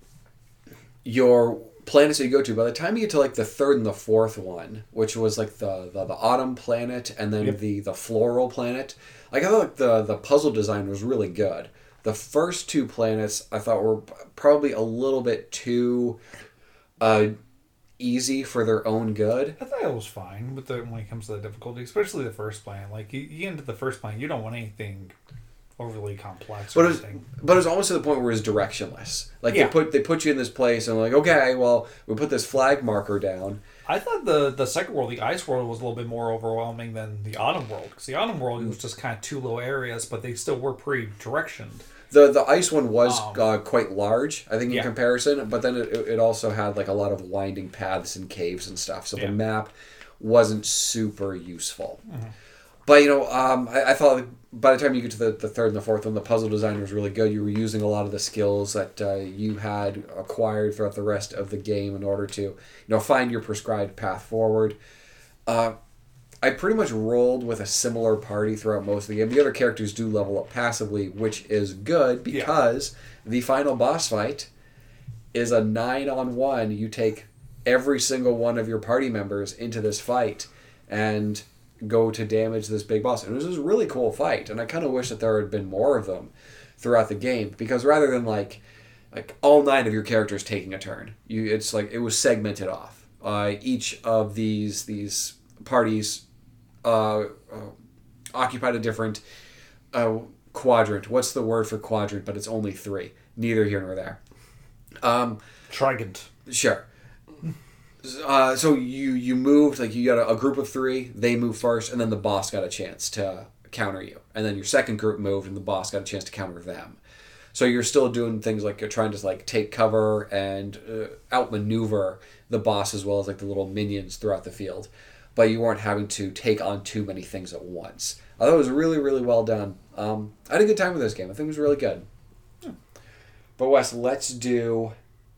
your planets that you go to, by the time you get to like the third and the fourth one, which was like the the, the autumn planet and then Yep. the the floral planet, like I thought like the the puzzle design was really good. The first two planets I thought were probably a little bit too uh easy for their own good. I thought it was fine with the when it comes to the difficulty, especially the first planet. Like you, you get into the first planet, you don't want anything overly complex or But it was, anything. but it was almost to the point where it's directionless. Like Yeah. they put they put you in this place and like, okay, well, we put this flag marker down. I thought the the second world, the ice world, was a little bit more overwhelming than the autumn world. Because the autumn world was just kind of two little areas, but they still were pretty directioned. The the ice one was Um, uh, quite large, I think, in yeah. comparison. But then it, it also had like a lot of winding paths and caves and stuff. So Yeah. the map wasn't super useful. Mm-hmm. But you know, um, I, I thought by the time you get to the, the third and the fourth one, the puzzle design was really good. You were using a lot of the skills that uh, you had acquired throughout the rest of the game in order to, you know, find your prescribed path forward. Uh, I pretty much rolled with a similar party throughout most of the game. The other characters do level up passively, which is good because the final boss fight is a nine on one. You take every single one of your party members into this fight and go to damage this big boss. And it was a really cool fight, and I kind of wish that there had been more of them throughout the game, because rather than like like all nine of your characters taking a turn, you it's like it was segmented off. Uh, each of these these parties uh, uh, occupied a different uh, quadrant. What's the word for quadrant? But it's only three. Neither here nor there. Um, Trigant. Sure. Uh, so you you moved, like you got a, a group of three, they moved first, and then the boss got a chance to counter you. And then your second group moved, and the boss got a chance to counter them. So you're still doing things like you're trying to like take cover and uh, outmaneuver the boss as well as like the little minions throughout the field. But you weren't having to take on too many things at once. I thought it was really, really well done. Um, I had a good time with this game. I think it was really good. Hmm. But Wes, let's do...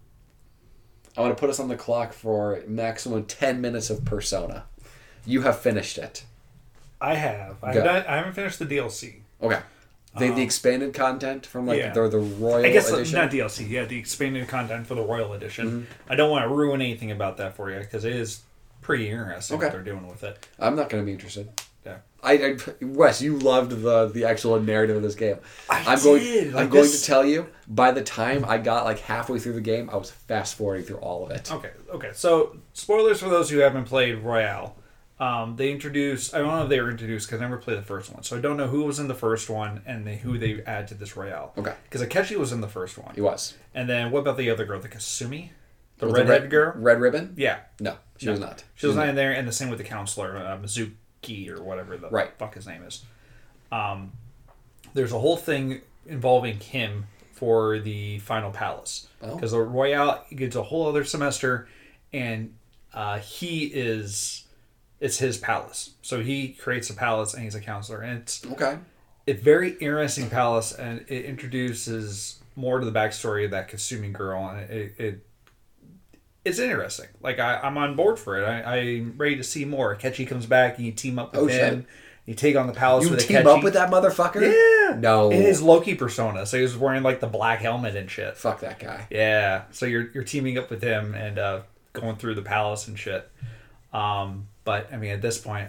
I want to put us on the clock for maximum ten minutes of Persona. You have finished it. I have. I, Go. I haven't finished the D L C. Okay. The, Um, the expanded content from like yeah. the, the Royal I guess Edition? not D L C. Yeah, the expanded content for the Royal Edition. Mm-hmm. I don't want to ruin anything about that for you because it is pretty interesting Okay. what they're doing with it. I'm not going to be interested. Yeah. I, I Wes, you loved the the actual narrative of this game. I I'm did. going. Like I'm going this- to tell you. By the time I got like halfway through the game, I was fast forwarding through all of it. Okay, okay. So, spoilers for those who haven't played Royale. Um, they introduced, I don't know if they were introduced because I never played the first one. So, I don't know who was in the first one and they, who they add to this Royale. Okay. Because Akechi was in the first one. He was. And then, what about the other girl, the Kasumi? The With redhead red, girl? Red ribbon? Yeah. No, she No. was not. She was not in there, and the same with the counselor, uh, Mizuki, or whatever the Right. fuck his name is. um, there's a whole thing involving him for the final palace. Because Oh. the Royale gets a whole other semester, and uh, he is, it's his palace. So he creates a palace, and he's a counselor. And it's Okay. a very interesting palace, and it introduces more to the backstory of that Kasumi girl, and it, it it's interesting. Like I, I'm on board for it. I, I'm ready to see more. Akechi comes back, and you team up with Oh, him. shit. You take on the palace You with team Akechi. up with that motherfucker? Yeah. No. In his Loki persona, so he was wearing like the black helmet and shit. Fuck that guy. Yeah. So you're you're teaming up with him and uh, going through the palace and shit. Um, but I mean, at this point,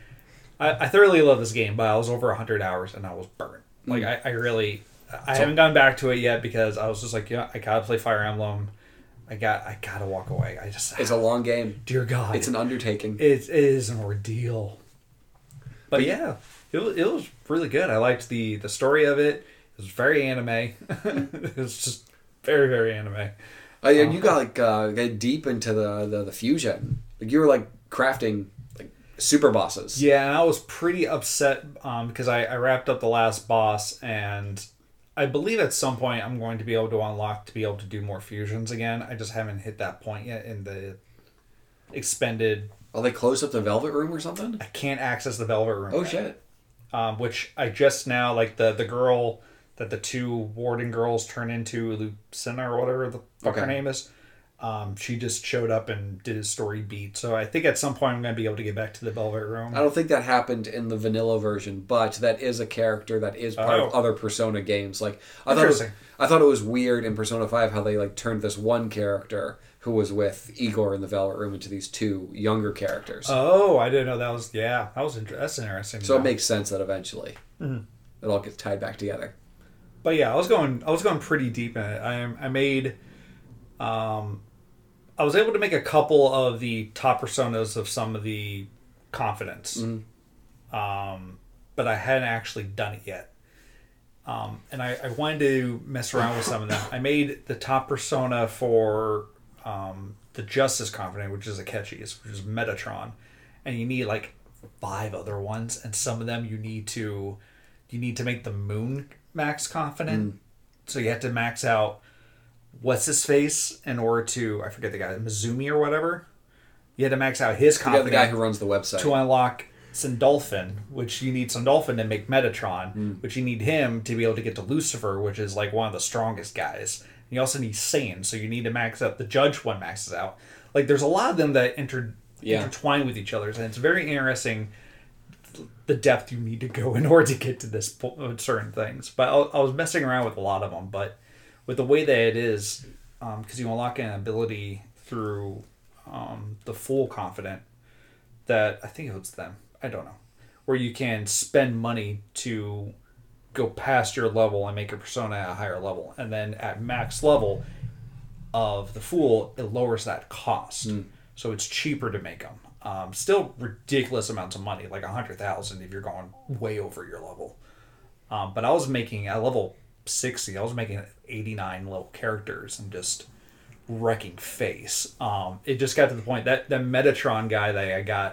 I, I thoroughly love this game. But I was over a hundred hours and I was burnt. Like I, I really, I So- haven't gone back to it yet because I was just like, yeah, I gotta play Fire Emblem. I got, I gotta walk away. I just, It's a long game. dear God, It's an undertaking. it, it is an ordeal. But, But- yeah, it was, it was really good. I liked the the story of it. It was very anime. It was just very very anime. Oh, yeah, you got like uh, get deep into the, the the fusion. Like you were like crafting like super bosses. Yeah, and I was pretty upset um, because I, I wrapped up the last boss, and I believe at some point I'm going to be able to unlock to be able to do more fusions again. I just haven't hit that point yet in the expended. Oh, they closed up the Velvet Room or something? I can't access the Velvet Room. Oh yet. shit. Um, which I just now like the the girl that the two warden girls turn into, Lucina or whatever the fuck her Okay. name is. Um, she just showed up and did a story beat. So I think at some point I'm going to be able to get back to the Velvet Room. I don't think that happened in the vanilla version, but that is a character that is part of Oh. other Persona games. Like I thought, it was, Interesting. I thought it was weird in Persona Five how they like turned this one character who was with Igor in the Velvet Room into these two younger characters. Oh, I didn't know that was yeah. That was inter- that's interesting. to so it know. makes sense that eventually it all gets tied back together. But yeah, I was going I was going pretty deep in it. I I made um I was able to make a couple of the top personas of some of the confidence. Um but I hadn't actually done it yet. Um and I, I wanted to mess around with some of them. I made the top persona for um the Justice Confidant, which is Akechi's, which is Metatron. And you need like five other ones, and some of them you need to you need to make the Moon max confident. So you have to max out what's his face in order to I forget the guy Mizumi or whatever. You had to max out his You got confident the guy who runs the website. to unlock Sandolphin, which you need Sandolphin to make Metatron, which you need him to be able to get to Lucifer, which is like one of the strongest guys. You also need Sane, so you need to max out the Judge one maxes out. Like there's a lot of them that inter- Yeah. intertwine with each other, and it's very interesting the depth you need to go in order to get to this po- certain things. But I, I was messing around with a lot of them, but with the way that it is, because you unlock an ability through um, the Full Confident, that I think it was them, I don't know, where you can spend money to go past your level and make your persona at a higher level, and then at max level of the Fool, it lowers that cost, so it's cheaper to make them. Um, still ridiculous amounts of money, like a hundred thousand if you're going way over your level. Um, but I was making at level sixty, I was making eighty-nine level characters and just wrecking face. Um, it just got to the point that the Metatron guy that I got,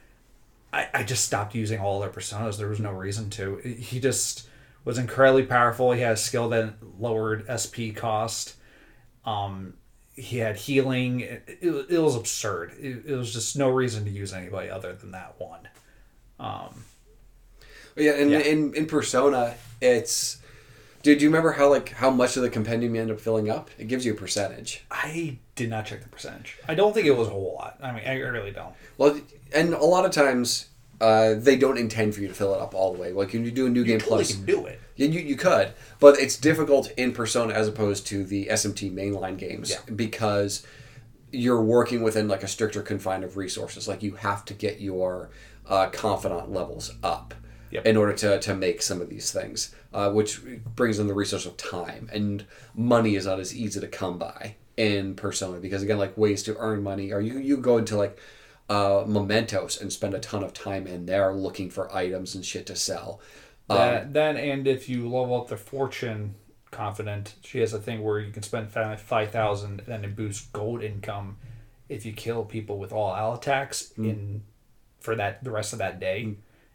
I, I just stopped using all their personas. There was no reason to. He just was incredibly powerful. He had a skill that lowered S P cost. Um, he had healing. It, it, it was absurd. It, it was just no reason to use anybody other than that one. Um, Yeah, and Yeah. in in Persona, it's. Dude, do you remember how like how much of the compendium you end up filling up? It gives you a percentage. I did not check the percentage. I don't think it was a whole lot. I mean, I really don't. Well, and a lot of times uh, they don't intend for you to fill it up all the way. Like when you do a new You game totally plus, can do it. yeah, you you could, but it's difficult in Persona as opposed to the S M T mainline games Yeah. because you're working within like a stricter confine of resources. Like you have to get your uh, confidant levels up. Yep. In order to, to make some of these things, uh, which brings in the resource of time, and money is not as easy to come by in Persona because again, like ways to earn money, or you you go into like uh, Mementos and spend a ton of time in there looking for items and shit to sell. Um, That, that and if you level up the Fortune Confident, she has a thing where you can spend five thousand and then it boosts gold income if you kill people with all out attacks in for that the rest of that day.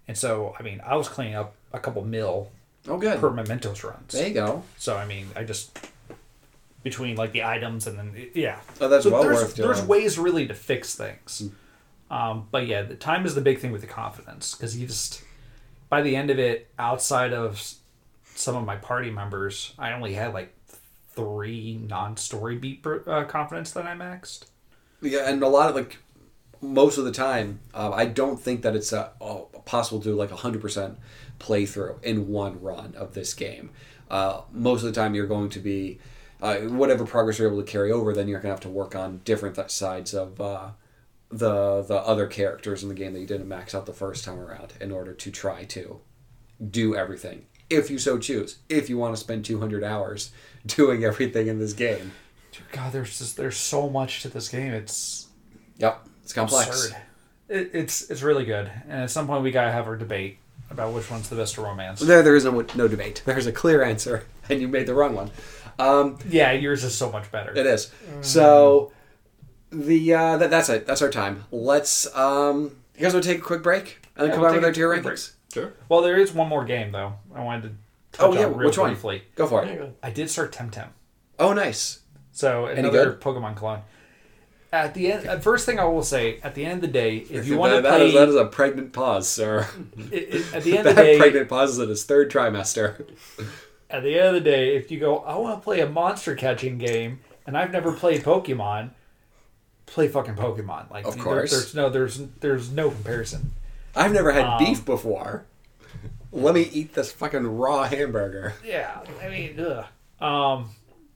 And so, I mean, I was cleaning up a couple mil Oh, good. per Mementos runs. There you go. So, I mean, I just... Between, like, the items and then... Yeah. Oh, that's so well there's, worth doing. There's ways, really, to fix things. Um, but, yeah, the time is the big thing with the confidence. Because you just... By the end of it, outside of some of my party members, I only had, like, three non-story beat per, uh, confidence that I maxed. Yeah, and a lot of, like... Most of the time, um, I don't think that it's uh, possible to do, like, a one hundred percent playthrough in one run of this game. Uh, most of the time, you're going to be... Uh, whatever progress you're able to carry over, then you're going to have to work on different th- sides of uh, the the other characters in the game that you didn't max out the first time around in order to try to do everything, if you so choose. If you want to spend two hundred hours doing everything in this game. God, there's just there's so much to this game. It's Yep, it's complex. absurd. It, it's it's really good, and at some point we gotta have our debate about which one's the best romance. There, there is no, no debate. There's a clear answer, and you made the wrong one. Um, Yeah, yours is so much better. It is. So the uh, that, that's it. That's our time. Let's. Um, you guys want to take a quick break and then Yeah, come we'll back with take our a tier quick rankings? Sure. Well, there is one more game though. I wanted to touch Oh yeah, on real which one? briefly. Go for Yeah, it. go ahead. I did start Temtem. Oh, nice. So Any another good? Pokemon clone. At the end, uh, first thing I will say, at the end of the day, if you want that, to that play, is, that is a pregnant pause, sir. it, it, at the end That of the day, pregnant pause is in his third trimester. at the end of the day, if you go, I want to play a monster catching game, and I've never played Pokemon, play fucking Pokemon. Like, Of there- course. there's no, there's, there's no comparison. I've never had Um, beef before. Let me eat this fucking raw hamburger. Yeah, I mean, ugh. Um,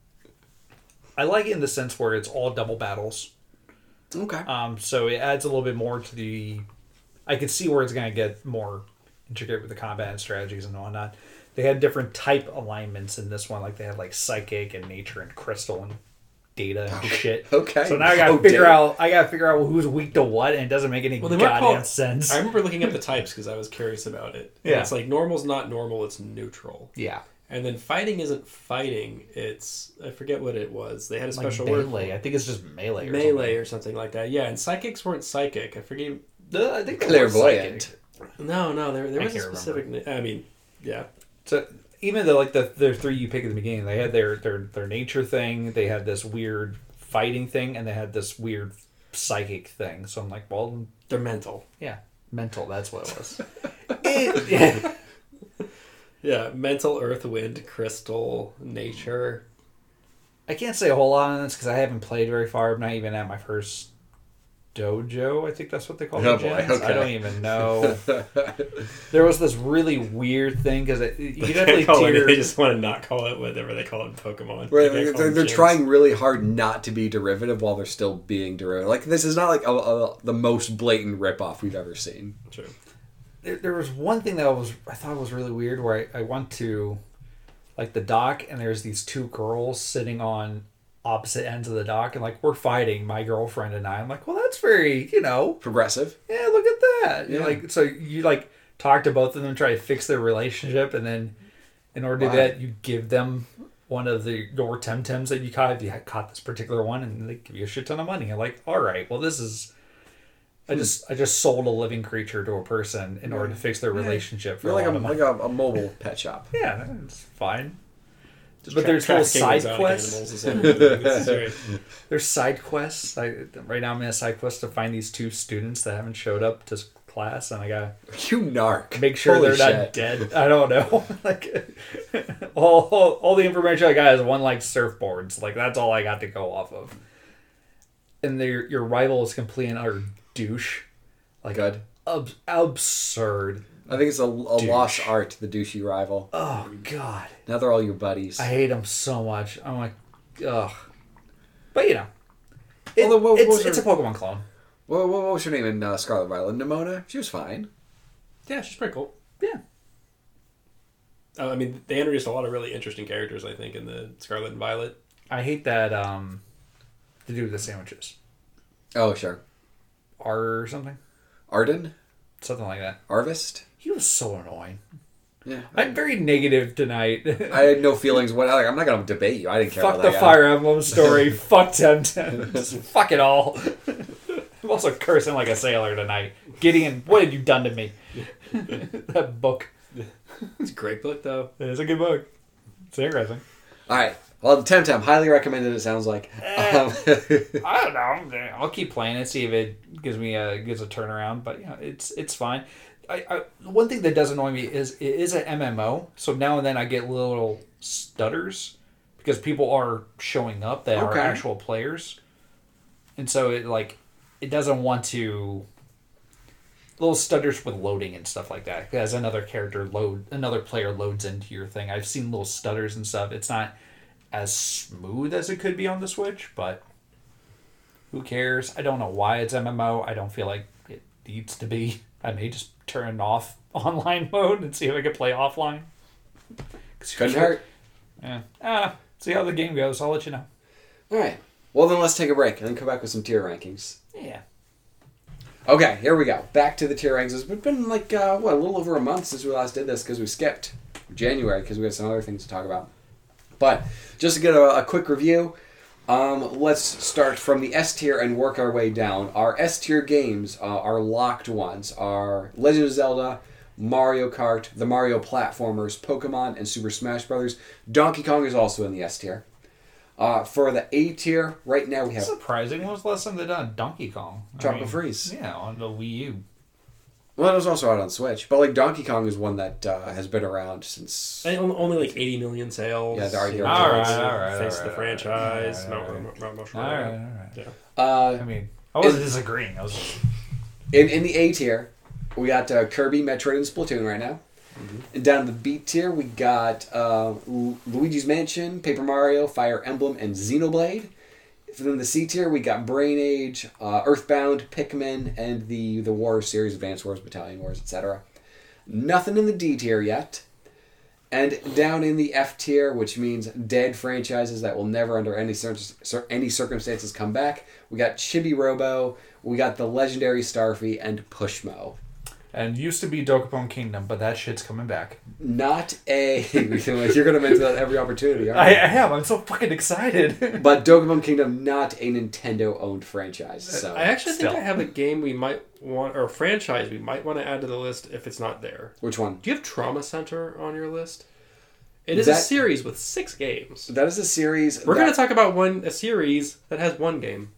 I like it in the sense where it's all double battles. Okay. Um, so it adds a little bit more to the. I could see where it's going to get more intricate with the combat and strategies and whatnot. They had different type alignments in this one, like they had like psychic and nature and crystal and data and shit. Okay. So now I got to Oh, figure damn. out. I got to figure out who's weak to what, and it doesn't make any Well, they might goddamn call- sense. I remember looking up the types because I was curious about it. And Yeah. It's like normal's not normal, it's neutral. Yeah, And then fighting isn't fighting, it's, I forget what it was. They had a like special word. for melee. it. I think it's just melee. Or Melee or something like that. Yeah, and psychics weren't psychic. I forget. something. Uh, I think they were Clairvoyant. psychic. No, no, there, there I was a can't specific. na- I mean, yeah. So even the like the the three you pick at the beginning, they had their their their nature thing. They had this weird fighting thing, and they had this weird psychic thing. So I'm like, well, They're mental. yeah, mental. That's what it was. It- yeah. Yeah, mental, earth, wind, crystal, nature. I can't say a whole lot on this because I haven't played very far. I'm not even at my first dojo. I think that's what they call Oh, it. boy, okay. I don't even know. There was this really weird thing because you They, definitely call it, tier. they just want to not call it whatever they call it in Pokemon. Right, They they're, can't call them they're gyms. trying really hard not to be derivative while they're still being derivative. Like, this is not like a, a, the most blatant ripoff we've ever seen. True. there, there was one thing that was I thought was really weird where I, I went to like the dock and there's these two girls sitting on opposite ends of the dock and like we're fighting, my girlfriend and I. I'm like, well, that's very, you know, Progressive. yeah, look at that. You're Yeah. like, so you like talk to both of them, try to fix their relationship, and then in order to Why? do that, you give them one of the your Temtems that you caught. If you had caught this particular one, and they give you a shit ton of money. You're like, all right, well, this is. I just I just sold a living creature to a person in order to fix their relationship for You're a like lot a, of money. like a, a mobile pet shop. Yeah, it's fine. Just But tra- there's little trafficking side exotic quests. animals is all you're doing. This is very- There's side quests. I, right now I'm in a side quest to find these two students that haven't showed up to class, and I gotta You narc. make sure Holy they're not shit. dead. I don't know. like all, all all the information I got is one like surfboards. Like that's all I got to go off of. And their your rival is complete and utter douche. Like Good. ab- absurd. I think it's a, a Douche. lost art, the douchey rival. Oh god. Now they're all your buddies. I hate him so much. I'm like, ugh. But you know, it- Although, what- what it's, was it's a her- Pokemon clone. What, what, what was her name in uh, Scarlet Violet? Nimona? She was fine. yeah, she's pretty cool. Yeah. Uh, I mean, they introduced a lot of really interesting characters, I think, in the Scarlet and Violet. I hate that um, to do with the sandwiches. Oh, sure. R or something, Arden? something like that. Arvist? He was so annoying. Yeah. I'm very negative tonight. I had no feelings. What, like, I'm not going to debate you. I didn't care Fuck about the that guy. Fire Emblem story. Fuck Temtem. Just fuck it all. I'm also cursing like a sailor tonight. Gideon, what have you done to me? That book. It's a great book, though. It is a good book. It's interesting. All right. Well, Temtem, highly recommended. It sounds like. Um, I don't know. I'll keep playing it, see if it gives me a gives a turnaround. But you know, it's it's fine. I, I one thing that does annoy me is it is an M M O, so now and then I get little stutters because people are showing up that Okay. are actual players, and so it like it doesn't want to. Little stutters with loading and stuff like that. As another character load, another player loads into your thing. I've seen little stutters and stuff. It's not as smooth as it could be on the Switch, but who cares? I don't know why it's M M O. I don't feel like it needs to be. I may just turn off online mode and see if I can play offline. Couldn't hurt. Yeah. Ah, see how the game goes. I'll let you know. All right. Well, then let's take a break and then come back with some tier rankings. Yeah. Okay, here we go. Back to the tier rankings. It's been like, uh, what, a little over a month since we last did this because we skipped January because we had some other things to talk about. But just to get a, a quick review, um, let's start from the S tier and work our way down. Our S tier games, uh, our locked ones, are Legend of Zelda, Mario Kart, the Mario platformers, Pokemon, and Super Smash Bros. Donkey Kong is also in the S tier. Uh, for the A tier, right now we have Surprising. When was the last time they done Donkey Kong? I Tropical mean, Freeze. Yeah, on the Wii U. Well, it was also out on Switch, but like Donkey Kong is one that uh, has been around since. And on- only like eighty million sales. Yeah, they're already- You know, All right, it's all right, Face all the right, franchise. all right, Mount, all Mount, Mount Rushmore. All right, all right. Yeah. Uh, I mean, I wasn't disagreeing. I was just... in in the A tier, we got uh, Kirby, Metroid, and Splatoon right now. Mm-hmm. And down in the B tier, we got uh, Lu- Luigi's Mansion, Paper Mario, Fire Emblem, and Xenoblade. Then the C tier, we got Brain Age, uh, Earthbound, Pikmin, and the the War series, Advance Wars, Battalion Wars, et cetera. Nothing in the D tier yet. And down in the F tier, which means dead franchises that will never, under any cir- cir- any circumstances, come back. We got Chibi Robo, we got the legendary Starfy, and Pushmo. And used to be Dokapon Kingdom, but that shit's coming back. Not a... You're going to mention that every opportunity, aren't I, you? I am. I'm so fucking excited. But Dokapon Kingdom, not a Nintendo-owned franchise. So I actually Still. think I have a game we might want, or a franchise we might want to add to the list if it's not there. Which one? Do you have Trauma Center on your list? It is a That- series with six games. That is a series... We're that- going to talk about one a series that has one game.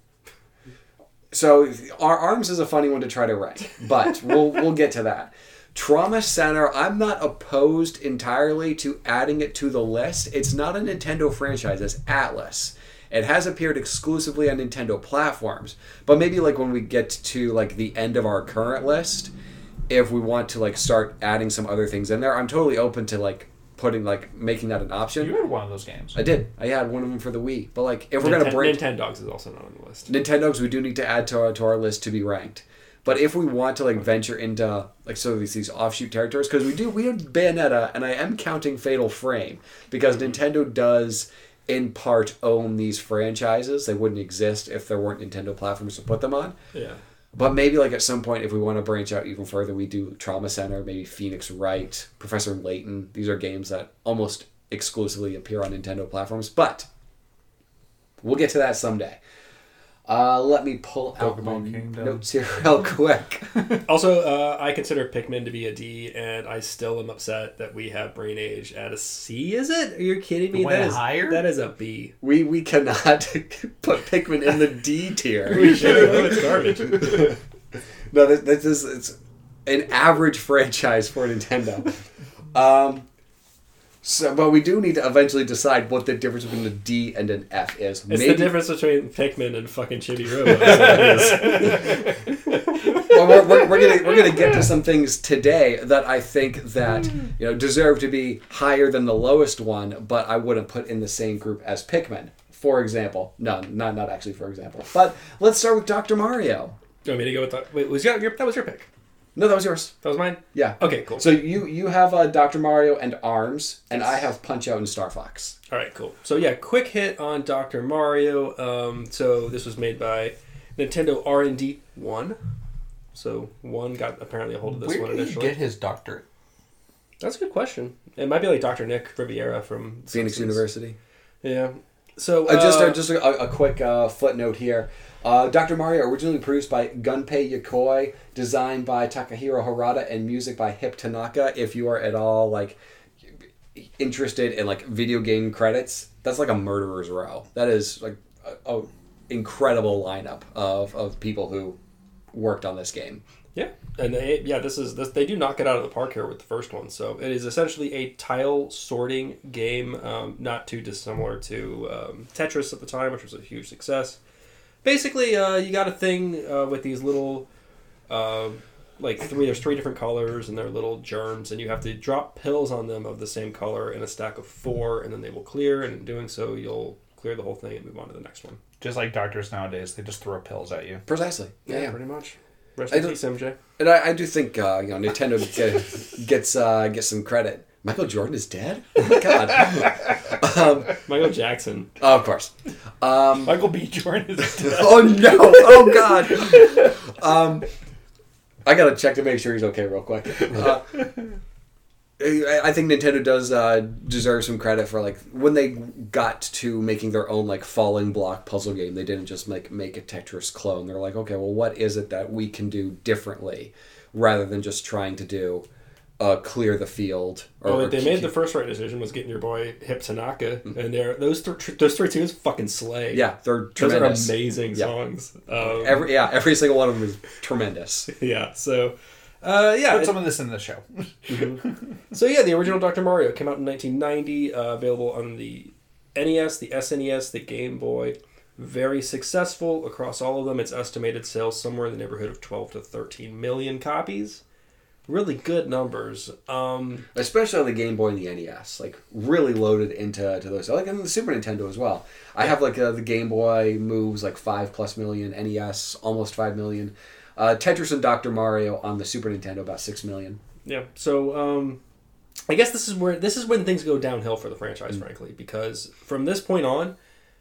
So our ARMS is a funny one to try to rank, but we'll we'll get to that. Trauma Center, I'm not opposed entirely to adding it to the list. It's not a Nintendo franchise, it's Atlas. It has appeared exclusively on Nintendo platforms, but maybe like when we get to like the end of our current list, if we want to like start adding some other things in there, I'm totally open to like putting like making that an option. You had one of those games. I did. I had one of them for the Wii. But like if we're Ninten- gonna break Nintendogs is also not on the list. Nintendo's, we do need to add to our, to our list to be ranked. But if we want to like venture into like sort of these, these offshoot territories, because we do we have Bayonetta, and I am counting Fatal Frame because Nintendo does in part own these franchises. They wouldn't exist if there weren't Nintendo platforms to put them on. Yeah. But maybe like at some point, if we want to branch out even further, we do Trauma Center, maybe Phoenix Wright, Professor Layton. These are games that almost exclusively appear on Nintendo platforms. But we'll get to that someday. Uh, let me pull out Pokemon my Kingdom. notes here real quick. Also, uh, I consider Pikmin to be a D, and I still am upset that we have Brain Age at a C. Is it? Are you kidding me? Went That is higher? That is a B. We we cannot put Pikmin in the D tier. We should. Oh, it's garbage. No, this, this is it's an average franchise for Nintendo. Um, so, but we do need to eventually decide what the difference between a D and an F is. It's Maybe, the difference between Pikmin and fucking Chibi Robo. That's what it is. well, we're, we're, we're gonna we're gonna get to some things today that I think that you know deserve to be higher than the lowest one, but I wouldn't put in the same group as Pikmin. For example, no, not not actually. For example, but let's start with Doctor Mario. You want me to go with that? Wait, was your, your, that was your pick? No, that was yours. That was mine? Yeah. Okay, cool. So you you have uh, Doctor Mario and ARMS, and I have Punch Out and Star Fox. All right, cool. So yeah, quick hit on Doctor Mario. Um, so this was made by Nintendo R and D one. So one got apparently a hold of this Where one did he initially. get his doctorate? That's a good question. It might be like Doctor Nick Riviera from Phoenix Simpsons. University. Yeah. So Uh, just uh, uh, just a, a quick uh, footnote here. Uh, Doctor Mario, originally produced by Gunpei Yokoi, designed by Takahiro Harada, and music by Hip Tanaka. If you are at all like interested in like video game credits, that's like a murderer's row. That is like a, a incredible lineup of, of people who worked on this game. Yeah, and they, yeah, this is this. They do knock it out of the park here with the first one. So it is essentially a tile sorting game, um, not too dissimilar to um, Tetris at the time, which was a huge success. Basically, uh, you got a thing uh, with these little, uh, like three. There's three different colors, and they're little germs, and you have to drop pills on them of the same color in a stack of four, and then they will clear. And in doing so, you'll clear the whole thing and move on to the next one. Just like doctors nowadays, they just throw pills at you. Precisely. Yeah, yeah. pretty much. Rest I in don't- peace, M J. And I, I do think uh, you know Nintendo get, gets uh, gets some credit. Michael Jordan is dead. Oh my god. um, Michael Jackson. oh, of course. Um, Michael B. Jordan is dead. oh no! Oh god! Um, I gotta check to make sure he's okay real quick. Uh, I I think Nintendo does uh, deserve some credit for like when they got to making their own like falling block puzzle game. They didn't just make make a Tetris clone. They're like, okay, well, what is it that we can do differently, rather than just trying to do uh, clear the field. Or, Oh, or they made the first right decision was getting your boy Hip Tanaka, and they're those th- those three tunes fucking slay. yeah, they're those tremendous. are amazing Yeah. songs. Um, Every yeah, every single one of them is tremendous. yeah, so uh, yeah, Put it- some of this in the show. so yeah, the original Doctor Mario came out in nineteen ninety, uh, available on the N E S, the S N E S, the Game Boy. Very successful across all of them. Its estimated sales somewhere in the neighborhood of twelve to thirteen million copies. Really good numbers. Um, Especially on the Game Boy and the N E S, like really loaded into to those. Like on the Super Nintendo as well. I have like uh, the Game Boy moves like five plus million, N E S almost five million, uh, Tetris and Doctor Mario on the Super Nintendo about six million. Yeah. So um, I guess this is where this is when things go downhill for the franchise, Mm. frankly, because from this point on,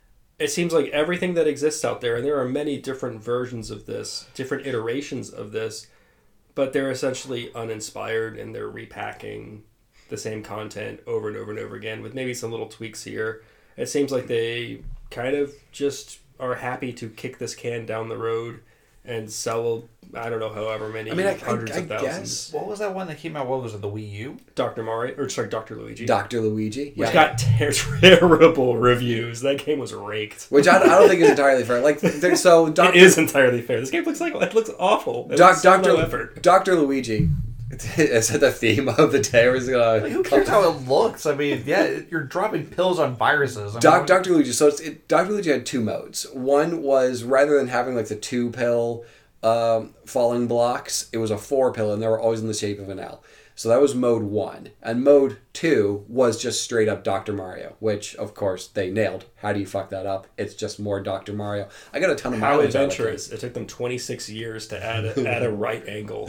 it seems like everything that exists out there, and there are many different versions of this, different iterations of this, but they're essentially uninspired and they're repacking the same content over and over and over again with maybe some little tweaks here. It seems like they kind of just are happy to kick this can down the road and sell, I don't know, however many I mean, I- hundreds I- I of thousands. guess. What was that one that came out? What was it? The Wii U? Doctor Mario, or sorry, Doctor Luigi. Doctor Luigi, Which yeah. got ter- terrible reviews. That game was raked. Which I, I don't think is entirely fair. Like there- so, Doctor It is entirely fair. This game looks like it looks awful. It Doc, looks so Doctor low effort. Doctor Luigi. Is that the theme of the day? Or is it gonna Like, who cares how it looks? I mean, yeah, you're dropping pills on viruses. I mean, Doc, what- Doctor Luigi. So it's, it, Doctor Luigi had two modes. One was rather than having like the two pill um, falling blocks, it was a four pill, and they were always in the shape of an L. So that was mode one, and mode two was just straight up Doctor Mario, which of course they nailed. How do you fuck that up? It's just more Doctor Mario. I got a ton of How mileage out of it. adventurous! It took them twenty-six years to add a, add a right angle.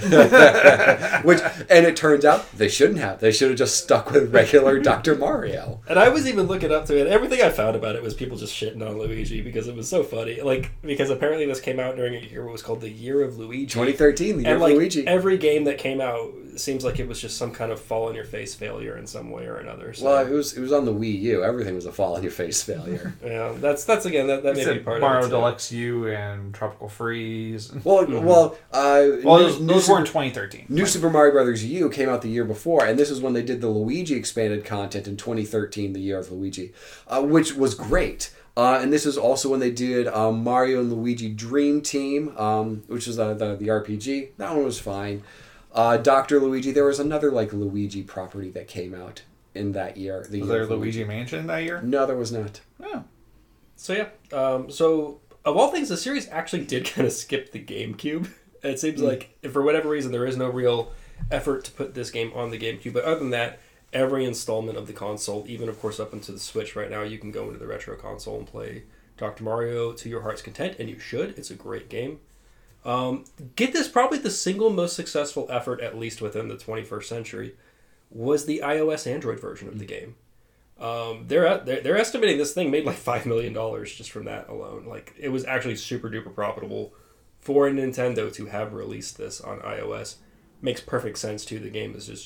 Which, and it turns out they shouldn't have. They should have just stuck with regular Doctor Mario. And I was even looking up to it. Everything I found about it was people just shitting on Luigi because it was so funny. Like, because apparently this came out during a year what was called the Year of Luigi. twenty thirteen, the year And of like Luigi. every game that came out seems like it was just some kind of fall on your face failure in some way or another. So, Well, it was it was on the Wii U. Everything was a fall on your face failure. yeah, that's that's again that, that may be Except part Mario of it. too. Deluxe U and Tropical Freeze. Well, well, uh, Well, New- those, New those were in Super- twenty thirteen. New Super Mario Brothers U came out the year before, and this is when they did the Luigi expanded content in twenty thirteen, the year of Luigi, uh, which was great. Uh, and this is also when they did um, Mario and Luigi Dream Team, um, which was uh, the the R P G. That one was fine. Uh, Doctor Luigi. There was another like Luigi property that came out in that year. The Was year there of Luigi Mansion that year? No, there was not. Oh. So yeah, um, so of all things, the series actually did kind of skip the GameCube. It seems like if for whatever reason there is no real effort to put this game on the GameCube, but other than that, every installment of the console, even of course up into the Switch right now, you can go into the Retro console and play Doctor Mario to your heart's content, and you should. It's a great game. Um, get this, probably the single most successful effort, at least within the twenty-first century, was the iOS Android version of the game. Um, they're, they're they're estimating this thing made like five million dollars just from that alone. Like, it was actually super duper profitable for Nintendo to have released this on iOS. Makes perfect sense too. The game is just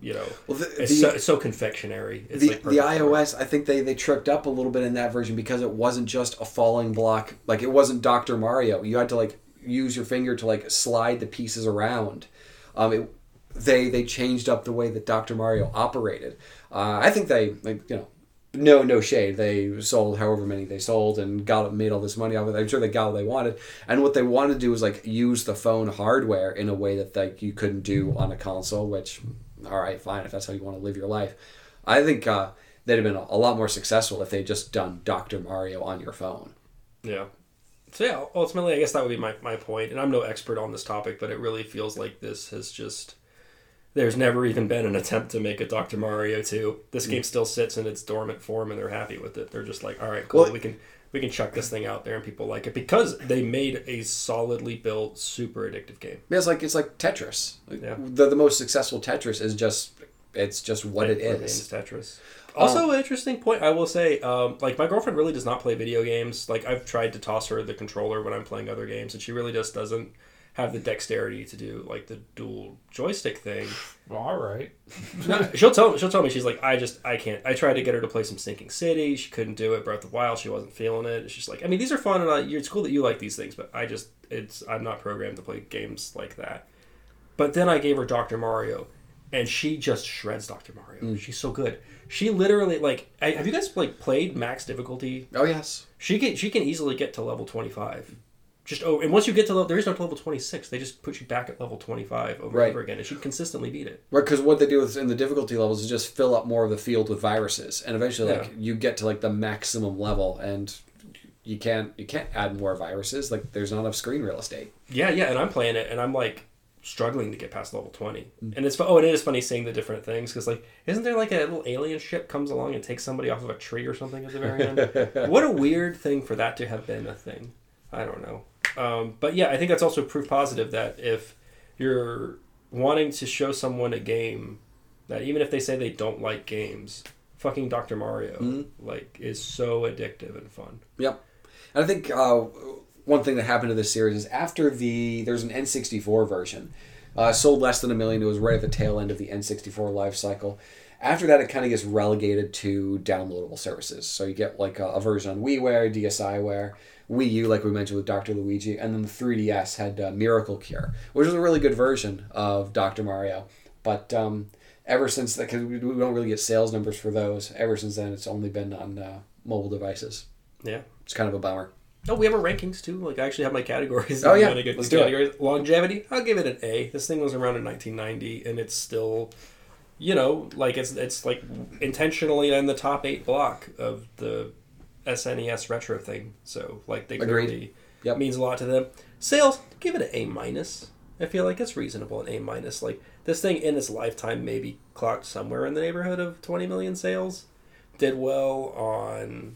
you know, Well, the, it's, the, so, it's so confectionery. It's the, like the perfect for it. iOS, I think they, they tripped up a little bit in that version because it wasn't just a falling block. Like, it wasn't Doctor Mario. You had to, like, use your finger to, like, slide the pieces around. Um, it, they they changed up the way that Doctor Mario operated. Uh, I think they, like, you know, no no shade. They sold however many they sold and got made all this money off of it. I'm sure they got what they wanted. And what they wanted to do was, like, use the phone hardware in a way that, like, you couldn't do on a console, which... all right, fine, if that's how you want to live your life. I think uh, they'd have been a lot more successful if they'd just done Doctor Mario on your phone. Yeah. So yeah, ultimately, I guess that would be my, my point. And I'm no expert on this topic, but it really feels like this has just... There's never even been an attempt to make a Doctor Mario two. This game still sits in its dormant form, and they're happy with it. They're just like, all right, cool, Well, we can we can chuck this thing out there, and people like it because they made a solidly built, super addictive game. Yeah, it's like it's like Tetris. Like, Yeah. The the most successful Tetris is just it's just what it remains is. Tetris. Also, Um, an interesting point, I will say, um, like, my girlfriend really does not play video games. Like, I've tried to toss her the controller when I'm playing other games, and she really just doesn't have the dexterity to do, like, the dual joystick thing. Well, all right. No, she'll tell she'll tell me, she's like, I just, I can't. I tried to get her to play some Sinking City. She couldn't do it. Breath of the Wild, she wasn't feeling it. She's like, I mean, these are fun, and uh, it's cool that you like these things, but I just, it's, I'm not programmed to play games like that. But then I gave her Doctor Mario, and she just shreds Doctor Mario. Mm. She's so good. She literally, like, I, have you guys, like, played max difficulty? Oh, yes. She can she can easily get to level twenty-five. Just oh, and once you get to level, there is no level twenty-six. They just put you back at level twenty-five over Right. and over again, and she consistently beat it. Right, because what they do is in the difficulty levels is just fill up more of the field with viruses, and eventually, like, Yeah. you get to, like, the maximum level, and you can't you can't add more viruses. Like, there's not enough screen real estate. Yeah, yeah, and I'm playing it, and I'm like struggling to get past level twenty. And it's fu- oh, it is funny seeing the different things because, like, isn't there like a little alien ship comes along and takes somebody off of a tree or something at the very end? What a weird thing for that to have been a thing. I don't know. Um, but yeah, I think that's also proof positive that if you're wanting to show someone a game that even if they say they don't like games, fucking Doctor Mario Mhm. like is so addictive and fun. Yep. And I think uh, one thing that happened to this series is after the there's an N sixty-four version, uh, sold less than a million. It was right at the tail end of the N sixty-four life cycle. After that, it kind of gets relegated to downloadable services. So you get like a, a version on WiiWare, DSiWare, Wii U, like we mentioned with Doctor Luigi, and then the three D S had uh, Miracle Cure, which was a really good version of Doctor Mario. But um, ever since that, because we we don't really get sales numbers for those, ever since then, it's only been on uh, mobile devices. Yeah. It's kind of a bummer. Oh, we have our rankings too. Like I actually have my categories. Oh, If you yeah. wanna get Let's these do it. categories. Longevity, I'll give it an A. This thing was around in nineteen ninety, and it's still, you know, like it's it's like intentionally in the top eight block of the S N E S retro thing. So like they Agreed. clearly Yep. means a lot to them. Sales, give it an A minus. I feel like it's reasonable, an A minus. Like this thing in its lifetime maybe clocked somewhere in the neighborhood of twenty million sales. Did well on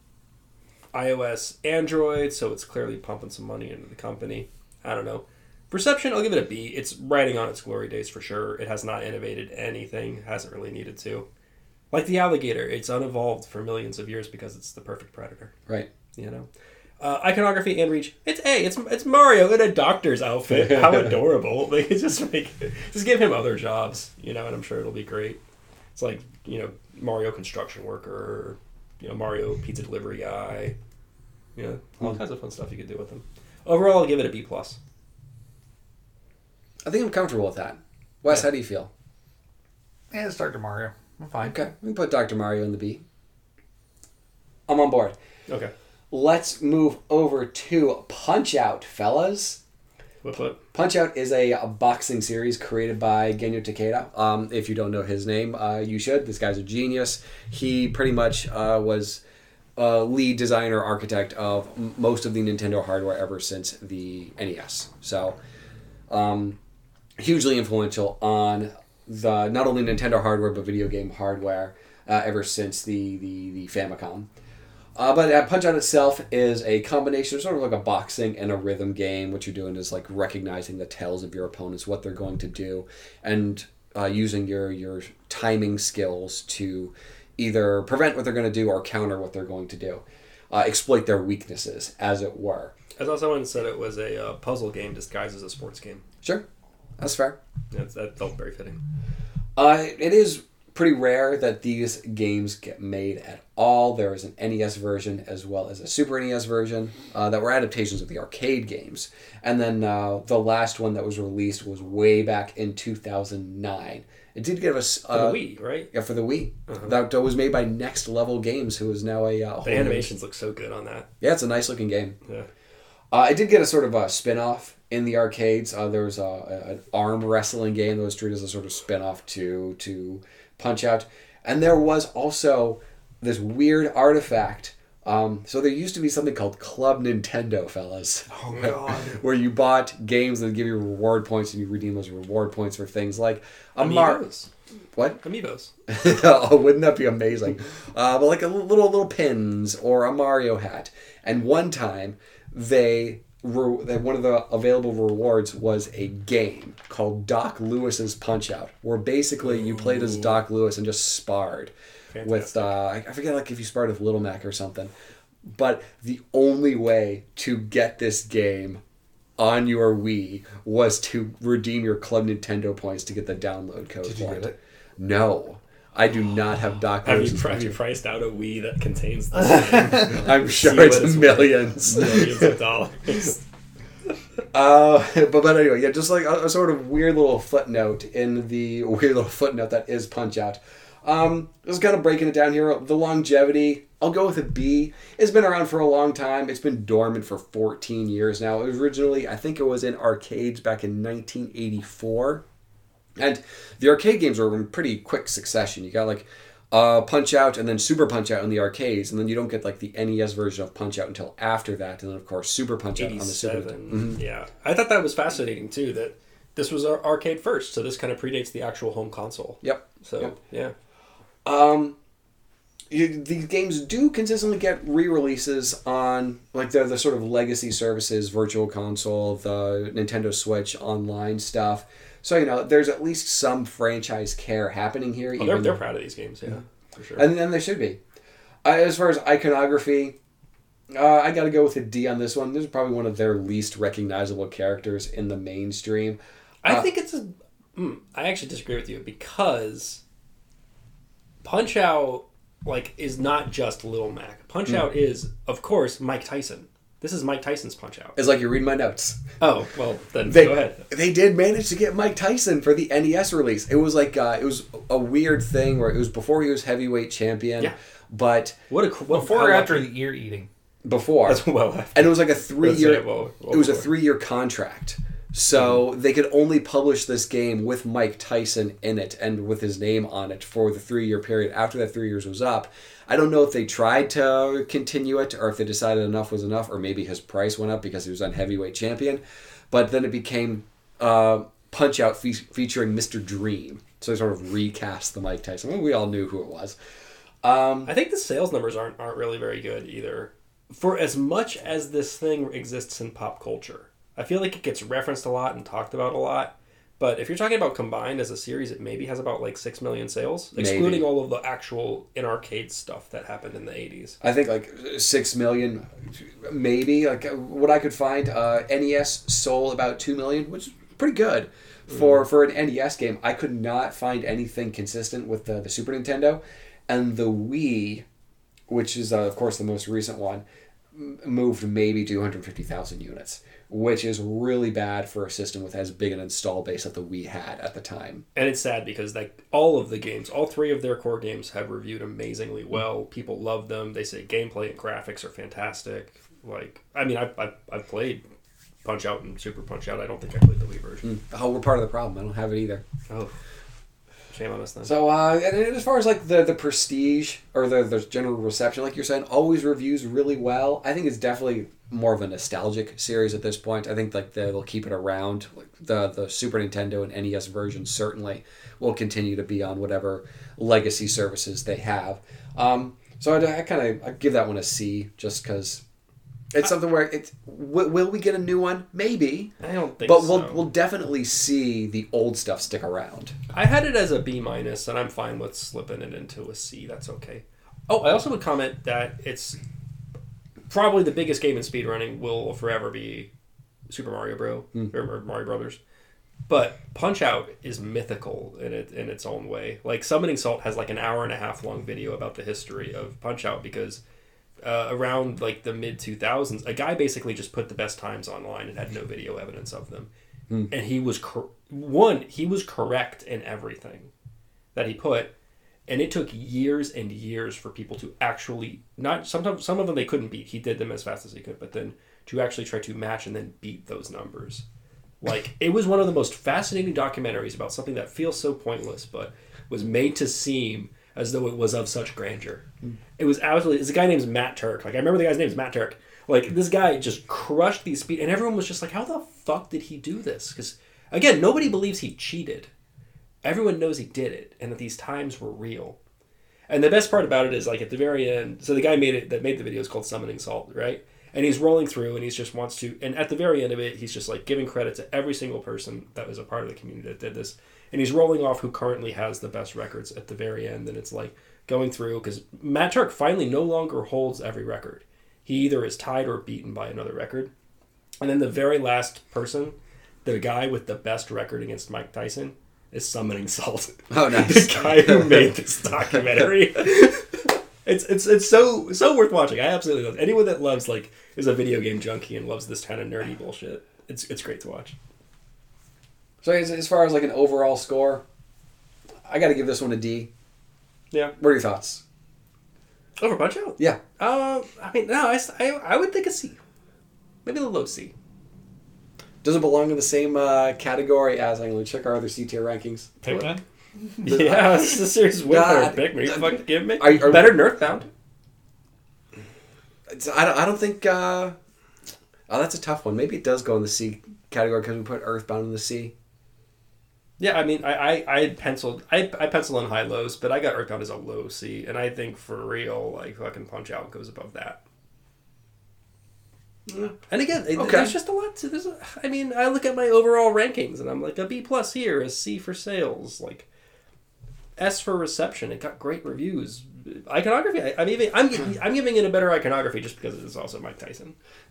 iOS, Android, so it's clearly pumping some money into the company. I don't know. Perception, I'll give it a B. It's riding on its glory days for sure. It has not innovated anything, hasn't really needed to. Like the alligator, it's unevolved for millions of years because it's the perfect predator. Right. You know? Uh, iconography and reach, it's A. It's it's Mario in a doctor's outfit. How adorable. Like, it's just like, just give him other jobs, you know, and I'm sure it'll be great. It's like, you know, Mario construction worker, you know, Mario pizza delivery guy. You know, all Hmm. kinds of fun stuff you could do with them. Overall, I'll give it a B plus. I think I'm comfortable with that. Wes, Yeah. how do you feel? Yeah, it's Doctor Mario. I'm fine. Okay, we can put Doctor Mario in the B. I'm on board. Okay. Let's move over to Punch Out, fellas. What, what? Punch Out is a, a boxing series created by Genyo Takeda. Um, if you don't know his name, uh, you should. This guy's a genius. He pretty much uh, was uh, lead designer, architect of m- most of the Nintendo hardware ever since the N E S. So, um, hugely influential on the not only Nintendo hardware but video game hardware uh, ever since the the, the Famicom. Uh, but uh, Punch Out itself is a combination of sort of like a boxing and a rhythm game. What you're doing is like recognizing the tells of your opponents, what they're going to do, and uh, using your your timing skills to either prevent what they're going to do or counter what they're going to do, uh, exploit their weaknesses, as it were. I thought someone said it was a uh, puzzle game disguised as a sports game. Sure, that's fair. That's, that felt very fitting. Uh, it is pretty rare that these games get made at all. There is an N E S version as well as a Super N E S version uh, that were adaptations of the arcade games. And then uh, the last one that was released was way back in two thousand nine. It did give us... Uh, for the Wii, right? Yeah, for the Wii. Uh-huh. That, that was made by Next Level Games, who is now a... Uh, The animations look so good on that. Yeah, it's a nice looking game. Yeah. Uh, I did get a sort of a spin-off in the arcades. Uh, there was a, a, an arm wrestling game that was treated as a sort of spin-off to, to Punch-Out. And there was also this weird artifact. Um, so there used to be something called Club Nintendo, fellas. Oh, God. Where you bought games that give you reward points and you redeem those reward points for things like a Mar- Amiibos. What? Amiibos. Oh, wouldn't that be amazing? Uh, but like a little little pins or a Mario hat. And one time, they, re- they one of the available rewards was a game called Doc Lewis's Punch-Out, where basically you played as Doc Lewis and just sparred. Fantastic. With uh, I forget like if you sparred with Little Mac or something. But the only way to get this game on your Wii was to redeem your Club Nintendo points to get the download code Did you for get it? No. I do not have Doc Have you, Lewis's pri- have you Punch-Out. priced out a Wii that contains this game? I'm See sure what it's it's worth. millions. Millions of dollars. Uh, but, but anyway, yeah, just like a, a sort of weird little footnote in the weird little footnote that is Punch-Out. Um, just kind of breaking it down here. The longevity, I'll go with a B. It's been around for a long time. It's been dormant for fourteen years now. It was originally, I think it was in arcades back in nineteen eighty-four. And the arcade games were in pretty quick succession. You got like uh, Punch-Out and then Super Punch-Out in the arcades, and then you don't get like the N E S version of Punch-Out until after that, and then of course Super Punch-Out on the Super. eighty-seven. Mhm. Yeah. I thought that was fascinating too, that this was our arcade first, so this kind of predates the actual home console. Yep. So, Yep. yeah. Um, you, these games do consistently get re-releases on like the the sort of legacy services, Virtual Console, the Nintendo Switch online stuff. So you know, there's at least some franchise care happening here. Oh, they're, they're proud of these games, yeah, for sure. And then there should be. Uh, as far as iconography, uh, I got to go with a D on this one. This is probably one of their least recognizable characters in the mainstream. I Uh, think it's a... Mm, I actually disagree with you, because Punch-Out, like, is not just Little Mac. Punch-Out Hmm. is, of course, Mike Tyson. This is Mike Tyson's Punch-Out. It's like you're reading my notes. Oh, well, then They, go ahead. they did manage to get Mike Tyson for the N E S release. It was like uh, it was a weird thing where it was before he was heavyweight champion. Yeah. But What a... What, Before how or after lucky- the ear eating? before, That's well after. and it was like a three Let's year. say it well- well it was a before. three year contract. So they could only publish this game with Mike Tyson in it and with his name on it for the three year period. After that three years was up, I don't know if they tried to continue it or if they decided enough was enough, or maybe his price went up because he was on heavyweight champion. But then it became uh, Punch-Out fe- featuring Mister Dream. So they sort of recast the Mike Tyson. Well, we all knew who it was. Um, I think the sales numbers aren't aren't really very good either. For as much as this thing exists in pop culture, I feel like it gets referenced a lot and talked about a lot. But if you're talking about combined as a series, it maybe has about like six million sales, excluding Maybe. all of the actual in-arcade stuff that happened in the eighties. I think like six million, maybe. Like what I could find, uh, N E S sold about two million, which is pretty good for for an N E S game. I could not find anything consistent with the, the Super Nintendo, and the Wii, which is uh, of course the most recent one, m- moved maybe two hundred fifty thousand units, which is really bad for a system with as big an install base that the Wii had at the time. And it's sad because like all of the games, all three of their core games have reviewed amazingly well. People love them. They say gameplay and graphics are fantastic. Like, I mean, I've, I've, I've played Punch-Out and Super Punch-Out. I don't think I played the Wii version. Oh, we're part of the problem. I don't have it either. Oh, shame on us then. So, uh, and as far as like the, the prestige or the, the general reception, like you're saying, always reviews really well. I think it's definitely more of a nostalgic series at this point. I think like the, they'll keep it around. Like the the Super Nintendo and N E S version certainly will continue to be on whatever legacy services they have. Um, so I, I kind of I give that one a C just because it's something where it's will, will we get a new one? Maybe. I don't think But so. we'll we'll definitely see the old stuff stick around. I had it as a B minus, and I'm fine with slipping it into a C. That's okay. Oh, I also would comment that it's probably the biggest game in speedrunning will forever be Super Mario Bro Mm. or, or Mario Brothers. But Punch-Out is mythical in it in its own way. Like Summoning Salt has like an hour and a half long video about the history of Punch-Out because uh, around like the mid two thousands, a guy basically just put the best times online and had no video evidence of them. Mm. And he was cor- one, he was correct in everything that he put, and it took years and years for people to actually not sometimes some of them they couldn't beat. He did them as fast as he could, but then to actually try to match and then beat those numbers. Like, it was one of the most fascinating documentaries about something that feels so pointless, but was made to seem as though it was of such grandeur. Mm. It was absolutely... It's a guy named Matt Turk. Like, I remember the guy's name is Matt Turk. Like, this guy just crushed these speed... And everyone was just like, how the fuck did he do this? Because, again, nobody believes he cheated. Everyone knows he did it, and that these times were real. And the best part about it is, like, at the very end... So the guy made it that made the video is called Summoning Salt, right? And he's rolling through, and he just wants to... And at the very end of it, he's just, like, giving credit to every single person that was a part of the community that did this. And he's rolling off who currently has the best records at the very end. And it's, like, going through... Because Matt Turk finally no longer holds every record. He either is tied or beaten by another record. And then the very last person, the guy with the best record against Mike Tyson, is Summoning Salt. Oh, nice. The guy who made this documentary. It's it's it's so so worth watching. I absolutely love it. Anyone that loves like is a video game junkie and loves this kind of nerdy bullshit. It's it's great to watch. So as, as far as like an overall score, I got to give this one a D. Yeah. What are your thoughts? Over Punch-Out? Yeah. Uh, I mean, no, I, I, I would think a C. Maybe a low C. Does it belong in the same uh, category as, I'm going to check our other C-tier rankings. Pikmin? Yeah, this is a serious win God, for Pikmin. You fucking kidding me? Are, are, Better than Earthbound. I don't, I don't think... Uh, oh, that's a tough one. Maybe it does go in the C category because we put Earthbound in the C. Yeah, I mean, I, I, I penciled I, I penciled in high lows, but I got Earthbound as a low C, and I think for real, like fucking Punch-Out goes above that. Yeah. And again, okay. There's just a lot to this. I mean, I look at my overall rankings, and I'm like a B plus here, a C for sales, like S for reception. It got great reviews. Iconography, I, I'm even I'm giving, I'm giving it a better iconography just because it's also Mike Tyson.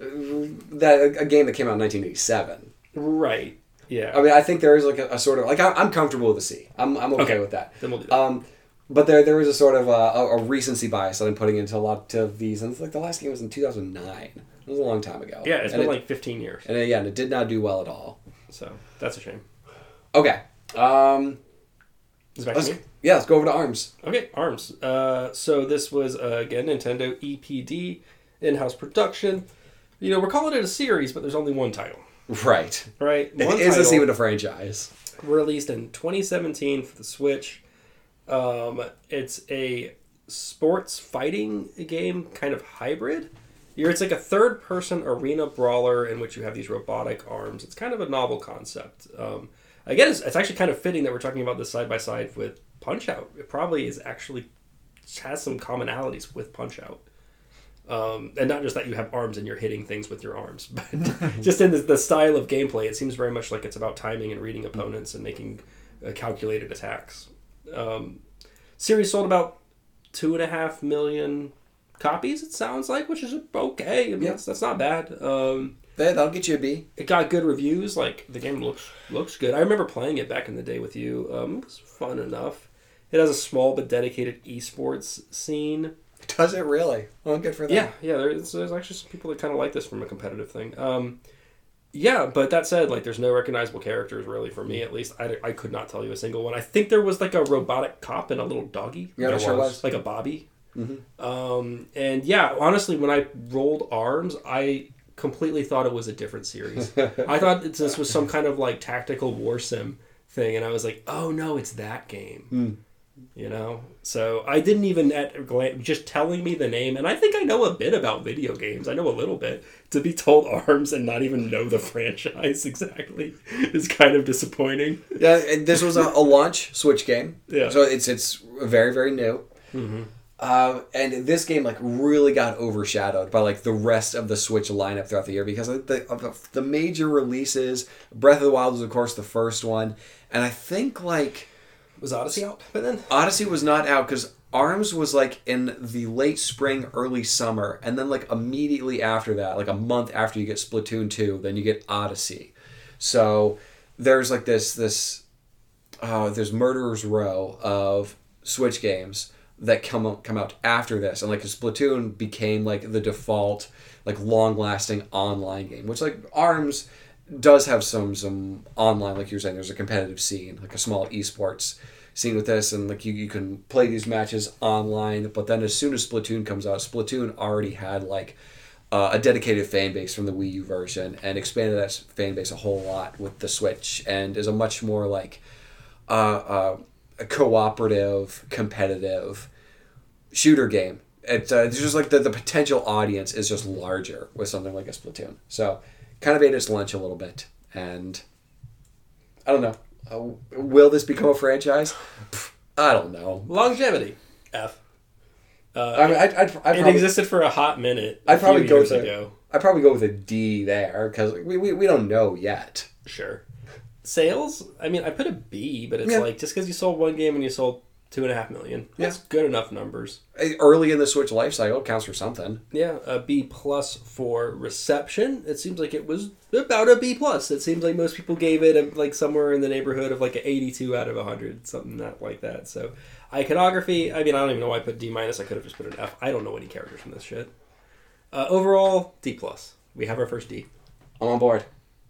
That a game that came out in nineteen eighty-seven. Right. Yeah. I mean, I think there is like a, a sort of like I'm comfortable with a C. I'm I'm okay, okay. with that. Then we'll do that. Um, but there there is a sort of a, a, a recency bias that I'm putting into a lot of these, and it's like the last game was in two thousand nine. It was a long time ago. Yeah, it's and been it, like fifteen years. And it, yeah, and it did not do well at all. So that's a shame. Okay. Um, Is it back let's, to me? Yeah, let's go over to ARMS. Okay, ARMS. Uh, so this was uh, again Nintendo E P D in-house production. You know, we're calling it a series, but there's only one title. Right. Right. One Is this even a franchise? Released in twenty seventeen for the Switch. Um, it's a sports fighting game, kind of hybrid. You're, it's like a third-person arena brawler in which you have these robotic arms. It's kind of a novel concept. Um, again, it's, it's actually kind of fitting that we're talking about this side-by-side with Punch-Out. It probably is actually has some commonalities with Punch-Out. Um, and not just that you have arms and you're hitting things with your arms, but just in the, the style of gameplay, it seems very much like it's about timing and reading opponents and making uh, calculated attacks. Um, series sold about two and a half million copies, it sounds like, which is okay. I mean, yeah. that's, that's not bad. Um, That'll get you a B. It got good reviews. Like, the game looks looks good. I remember playing it back in the day with you. Um, it was fun enough. It has a small but dedicated esports scene. Does it really? Well, good for them. Yeah, yeah. There's, there's actually some people that kind of like this from a competitive thing. Um, yeah, but that said, like, there's no recognizable characters, really, for me, at least. I, I could not tell you a single one. I think there was, like, a robotic cop and a little doggy. Yeah, there sure was. Like a Bobby. Mm-hmm. Um, and, yeah, honestly, when I rolled ARMS, I completely thought it was a different series. I thought this was some kind of, like, tactical war sim thing, and I was like, oh, no, it's that game. Mm. You know, so I didn't even at glance, just telling me the name, and I think I know a bit about video games. I know a little bit. To be told ARMS and not even know the franchise exactly is kind of disappointing. Yeah, and this was a, a launch Switch game. Yeah, so it's it's very very new. Mm-hmm. Uh, and this game like really got overshadowed by like the rest of the Switch lineup throughout the year because of the of the major releases. Breath of the Wild was of course the first one, and I think like. Was Odyssey out by then? Odyssey was not out because ARMS was like in the late spring, early summer, and then like immediately after that, like a month after you get Splatoon two, then you get Odyssey. So there's like this this uh, there's Murderer's Row of Switch games that come out, come out after this, and like Splatoon became like the default like long lasting online game, which like ARMS does have some some online, like you were saying, there's a competitive scene, like a small esports scene with this, and like you, you can play these matches online. But then as soon as Splatoon comes out, Splatoon already had like uh, a dedicated fan base from the Wii U version, and expanded that fan base a whole lot with the Switch, and is a much more like uh, uh, a cooperative, competitive shooter game. It's uh, it's just like the, the potential audience is just larger with something like a Splatoon. So kind of ate its lunch a little bit, and I don't know. Uh, will this become a franchise? Pff, I don't know. Longevity. F. Uh, I mean, I'd, I'd, I'd it probably, existed for a hot minute. A I'd probably few go years with a, ago. I'd probably go with a D there because we, we we don't know yet. Sure. Sales? I mean, I put a B, but it's Yeah. like just because you sold one game and you sold two and a half million, that's good enough numbers. Early in the Switch life cycle counts for something. Yeah, a B plus for reception. It seems like it was about a B plus. It seems like most people gave it a, like somewhere in the neighborhood of like an eighty-two out of one hundred, something that like that. So iconography. I mean, I don't even know why I put D minus. I could have just put an F. I don't know any characters from this shit. Uh, overall, D plus. We have our first D. I'm on board.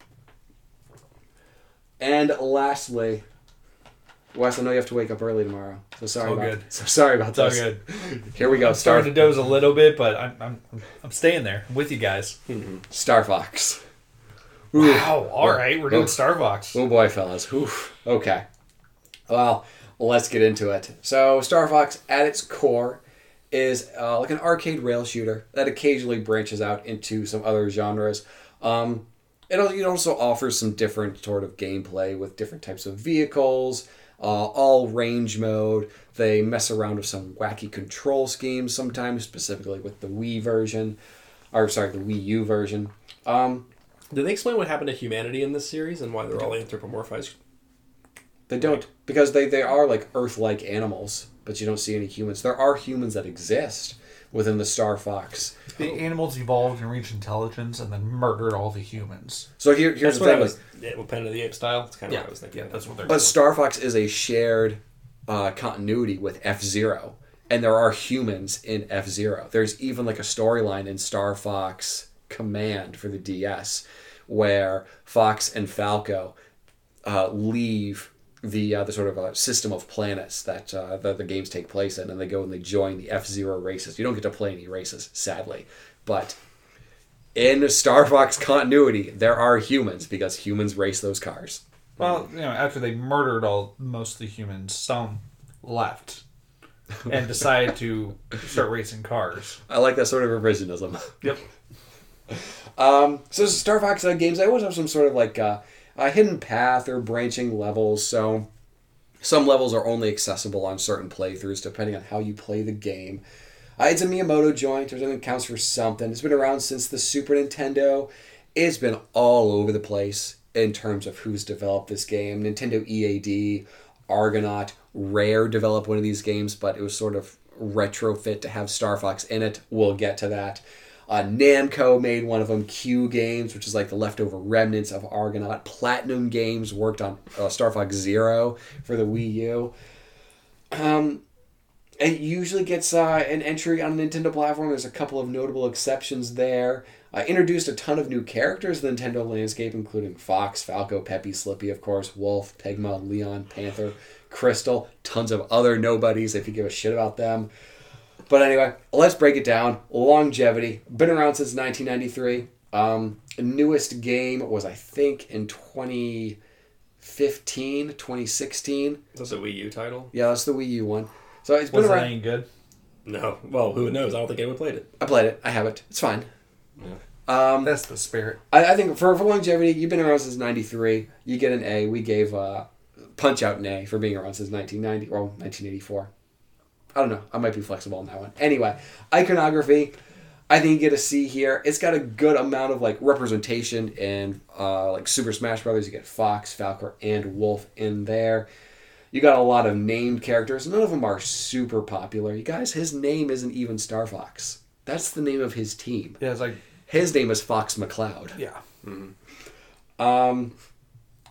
And lastly, Wes, I know you have to wake up early tomorrow, so sorry all about good. So sorry about It's all this. good. Here we go. I'm Star starting to doze a little bit, but I'm I'm, I'm staying there I'm with you guys. Star Fox. Wow. All right, we're doing Oh. Star Fox. Oh boy, fellas. Oof. Okay. Well, let's get into it. So, Star Fox, at its core, is uh, like an arcade rail shooter that occasionally branches out into some other genres. Um, it al- it also offers some different sort of gameplay with different types of vehicles, uh, all range mode. They mess around with some wacky control schemes sometimes, specifically with the Wii version, or sorry, the Wii U version. Um, Did they explain what happened to humanity in this series and why they're all anthropomorphized? They don't, because they, they are like Earth-like animals, but you don't see any humans. There are humans that exist within the Star Fox. The animals evolved and reached intelligence and then murdered all the humans. So here, here's That's the what I thing. was. like, Yeah, well, Planet of the Apes style. That's kind of Yeah, what I was thinking. yeah, that's what they're But Star Fox is a shared uh, continuity with F-Zero, and there are humans in F-Zero. There's even like a storyline in Star Fox Command for the D S where Fox and Falco uh, leave the uh, the sort of uh, system of planets that uh, the, the games take place in, and they go and they join the F-Zero races. You don't get to play any races, sadly, but in Star Fox continuity, there are humans because humans race those cars. Well, you know, after they murdered all most of the humans, some left and decided to start racing cars. I like that sort of revisionism. Yep. Um, so Star Fox uh, games, they always have some sort of like uh, a hidden path or branching levels. So some levels are only accessible on certain playthroughs depending on how you play the game. Uh, it's a Miyamoto joint, which I think counts for something. It's been around since the Super Nintendo. It's been all over the place in terms of who's developed this game. Nintendo E A D, Argonaut, Rare developed one of these games, but it was sort of retrofit to have Star Fox in it. We'll get to that. Uh, Namco made one of them, Q Games, which is like the leftover remnants of Argonaut. Platinum Games worked on uh, Star Fox Zero for the Wii U. Um, it usually gets uh, an entry on a Nintendo platform. There's a couple of notable exceptions there. Uh, introduced a ton of new characters to the Nintendo landscape, including Fox, Falco, Peppy, Slippy, of course, Wolf, Pigma, Leon, Panther, Crystal, tons of other nobodies if you give a shit about them. But anyway, let's break it down. Longevity. Been around since nineteen ninety-three. Um, newest game was, I think, in twenty fifteen, twenty sixteen. That's a Wii U title? Yeah, that's the Wii U one. So it's been Was that around. any good? No. Well, who knows? I don't think anyone played it. I played it. I have it. It's fine. Yeah. Um, That's the spirit. I, I think for, for longevity, you've been around since ninety-three. You get an A. We gave uh, Punch Out an A for being around since nineteen ninety, or nineteen eighty-four. I don't know. I might be flexible on that one. Anyway, iconography. I think you get a C here. It's got a good amount of like representation in uh, like Super Smash Brothers. You get Fox, Falcor, and Wolf in there. You got a lot of named characters. None of them are super popular. You guys, his name isn't even Star Fox. That's the name of his team. Yeah, it's like His name is Fox McCloud. yeah. Um,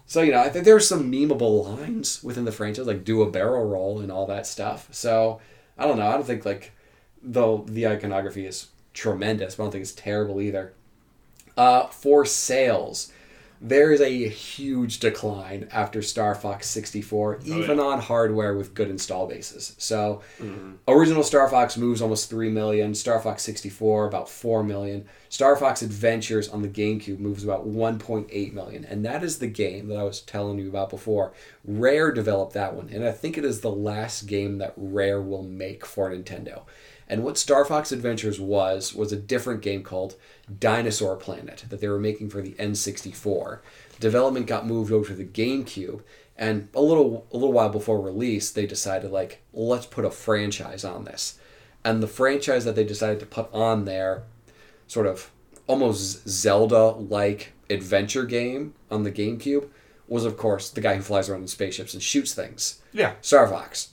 So, you know, I think there's some memeable lines within the franchise, like do a barrel roll and all that stuff. So, I don't know. I don't think, like, though the iconography is tremendous, but I don't think it's terrible either. Uh, for sales, there is a huge decline after Star Fox sixty-four, even oh, yeah. on hardware with good install bases. So, mm-hmm. original Star Fox moves almost three million, Star Fox sixty-four about four million, Star Fox Adventures on the GameCube moves about one point eight million, and that is the game that I was telling you about before. Rare developed that one, and I think it is the last game that Rare will make for Nintendo. And what Star Fox Adventures was, was a different game called Dinosaur Planet that they were making for the N sixty-four. Development got moved over to the GameCube, and a little a little while before release, they decided, like, let's put a franchise on this. And the franchise that they decided to put on there, sort of almost Zelda-like adventure game on the GameCube, was, of course, the guy who flies around in spaceships and shoots things. Yeah. Star Fox.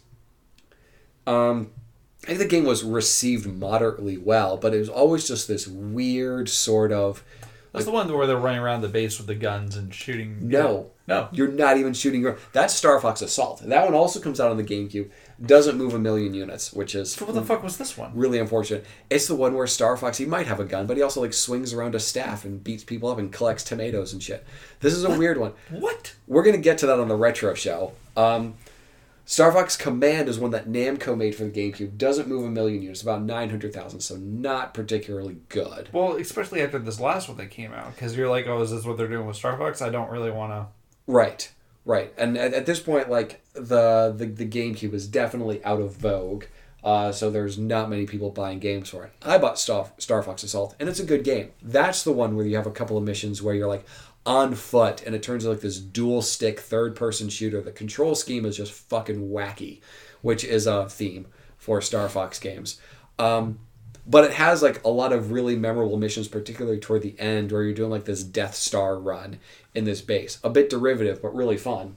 Um... I think the game was received moderately well, but it was always just this weird sort of... That's like, the one where they're running around the base with the guns and shooting... No. No. You're not even shooting... Your, that's Star Fox Assault. That one also comes out on the GameCube. Doesn't move a million units, which is... So what the fuck was this one? Really unfortunate. It's the one where Star Fox, he might have a gun, but he also like swings around a staff and beats people up and collects tomatoes and shit. This is a what? weird one. What? We're going to get to that on the Retro Show. Um... Star Fox Command is one that Namco made for the GameCube. Doesn't move a million units, about nine hundred thousand, so not particularly good. Well, especially after this last one that came out, because you're like, oh, is this what they're doing with Star Fox? I don't really want to... Right, right. And at, at this point, like, the, the, the GameCube is definitely out of vogue, uh, so there's not many people buying games for it. I bought Star, Star Fox Assault, and it's a good game. That's the one where you have a couple of missions where you're, like, on foot, and it turns out like this dual stick third person shooter. The control scheme is just fucking wacky, which is a theme for Star Fox games. Um, but it has like a lot of really memorable missions, particularly toward the end, where you're doing like this Death Star run in this base. A bit derivative, but really fun.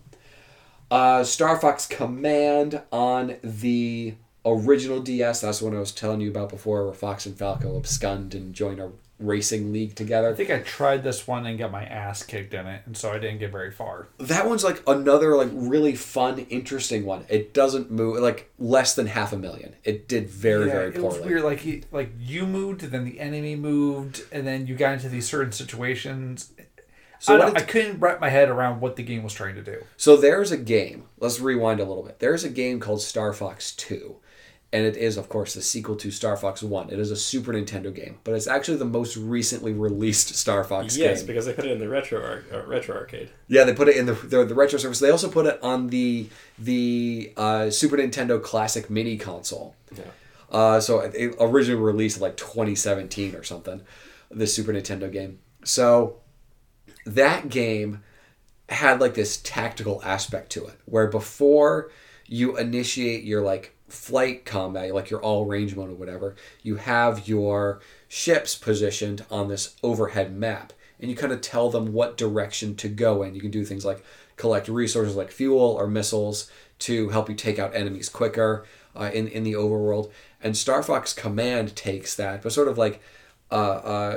Uh, Star Fox Command on the original D S. That's the one I was telling you about before, where Fox and Falco abscond and join a racing league together. I think I tried this one and got my ass kicked in it, and so I didn't get very far. That one's like another like really fun, interesting one. It doesn't move like less than half a million. It did very, yeah, very it poorly. Was weird. Like he, like you moved, then the enemy moved, and then you got into these certain situations. So I, don't, I couldn't wrap my head around what the game was trying to do. So there's a game. Let's rewind a little bit. There's a game called Star Fox two. And it is, of course, the sequel to Star Fox one. It is a Super Nintendo game, but it's actually the most recently released Star Fox yes, game. Yes, because they put it in the retro ar- uh, retro arcade. Yeah, they put it in the the, the retro service. They also put it on the the uh, Super Nintendo Classic Mini console. Yeah. Uh, so it originally released in like twenty seventeen or something, the Super Nintendo game. So that game had like this tactical aspect to it, where before you initiate your like flight combat, like your all range mode or whatever, you have your ships positioned on this overhead map, and you kind of tell them what direction to go in. You can do things like collect resources like fuel or missiles to help you take out enemies quicker uh, in in the overworld. And Star Fox Command takes that, but sort of like uh, uh,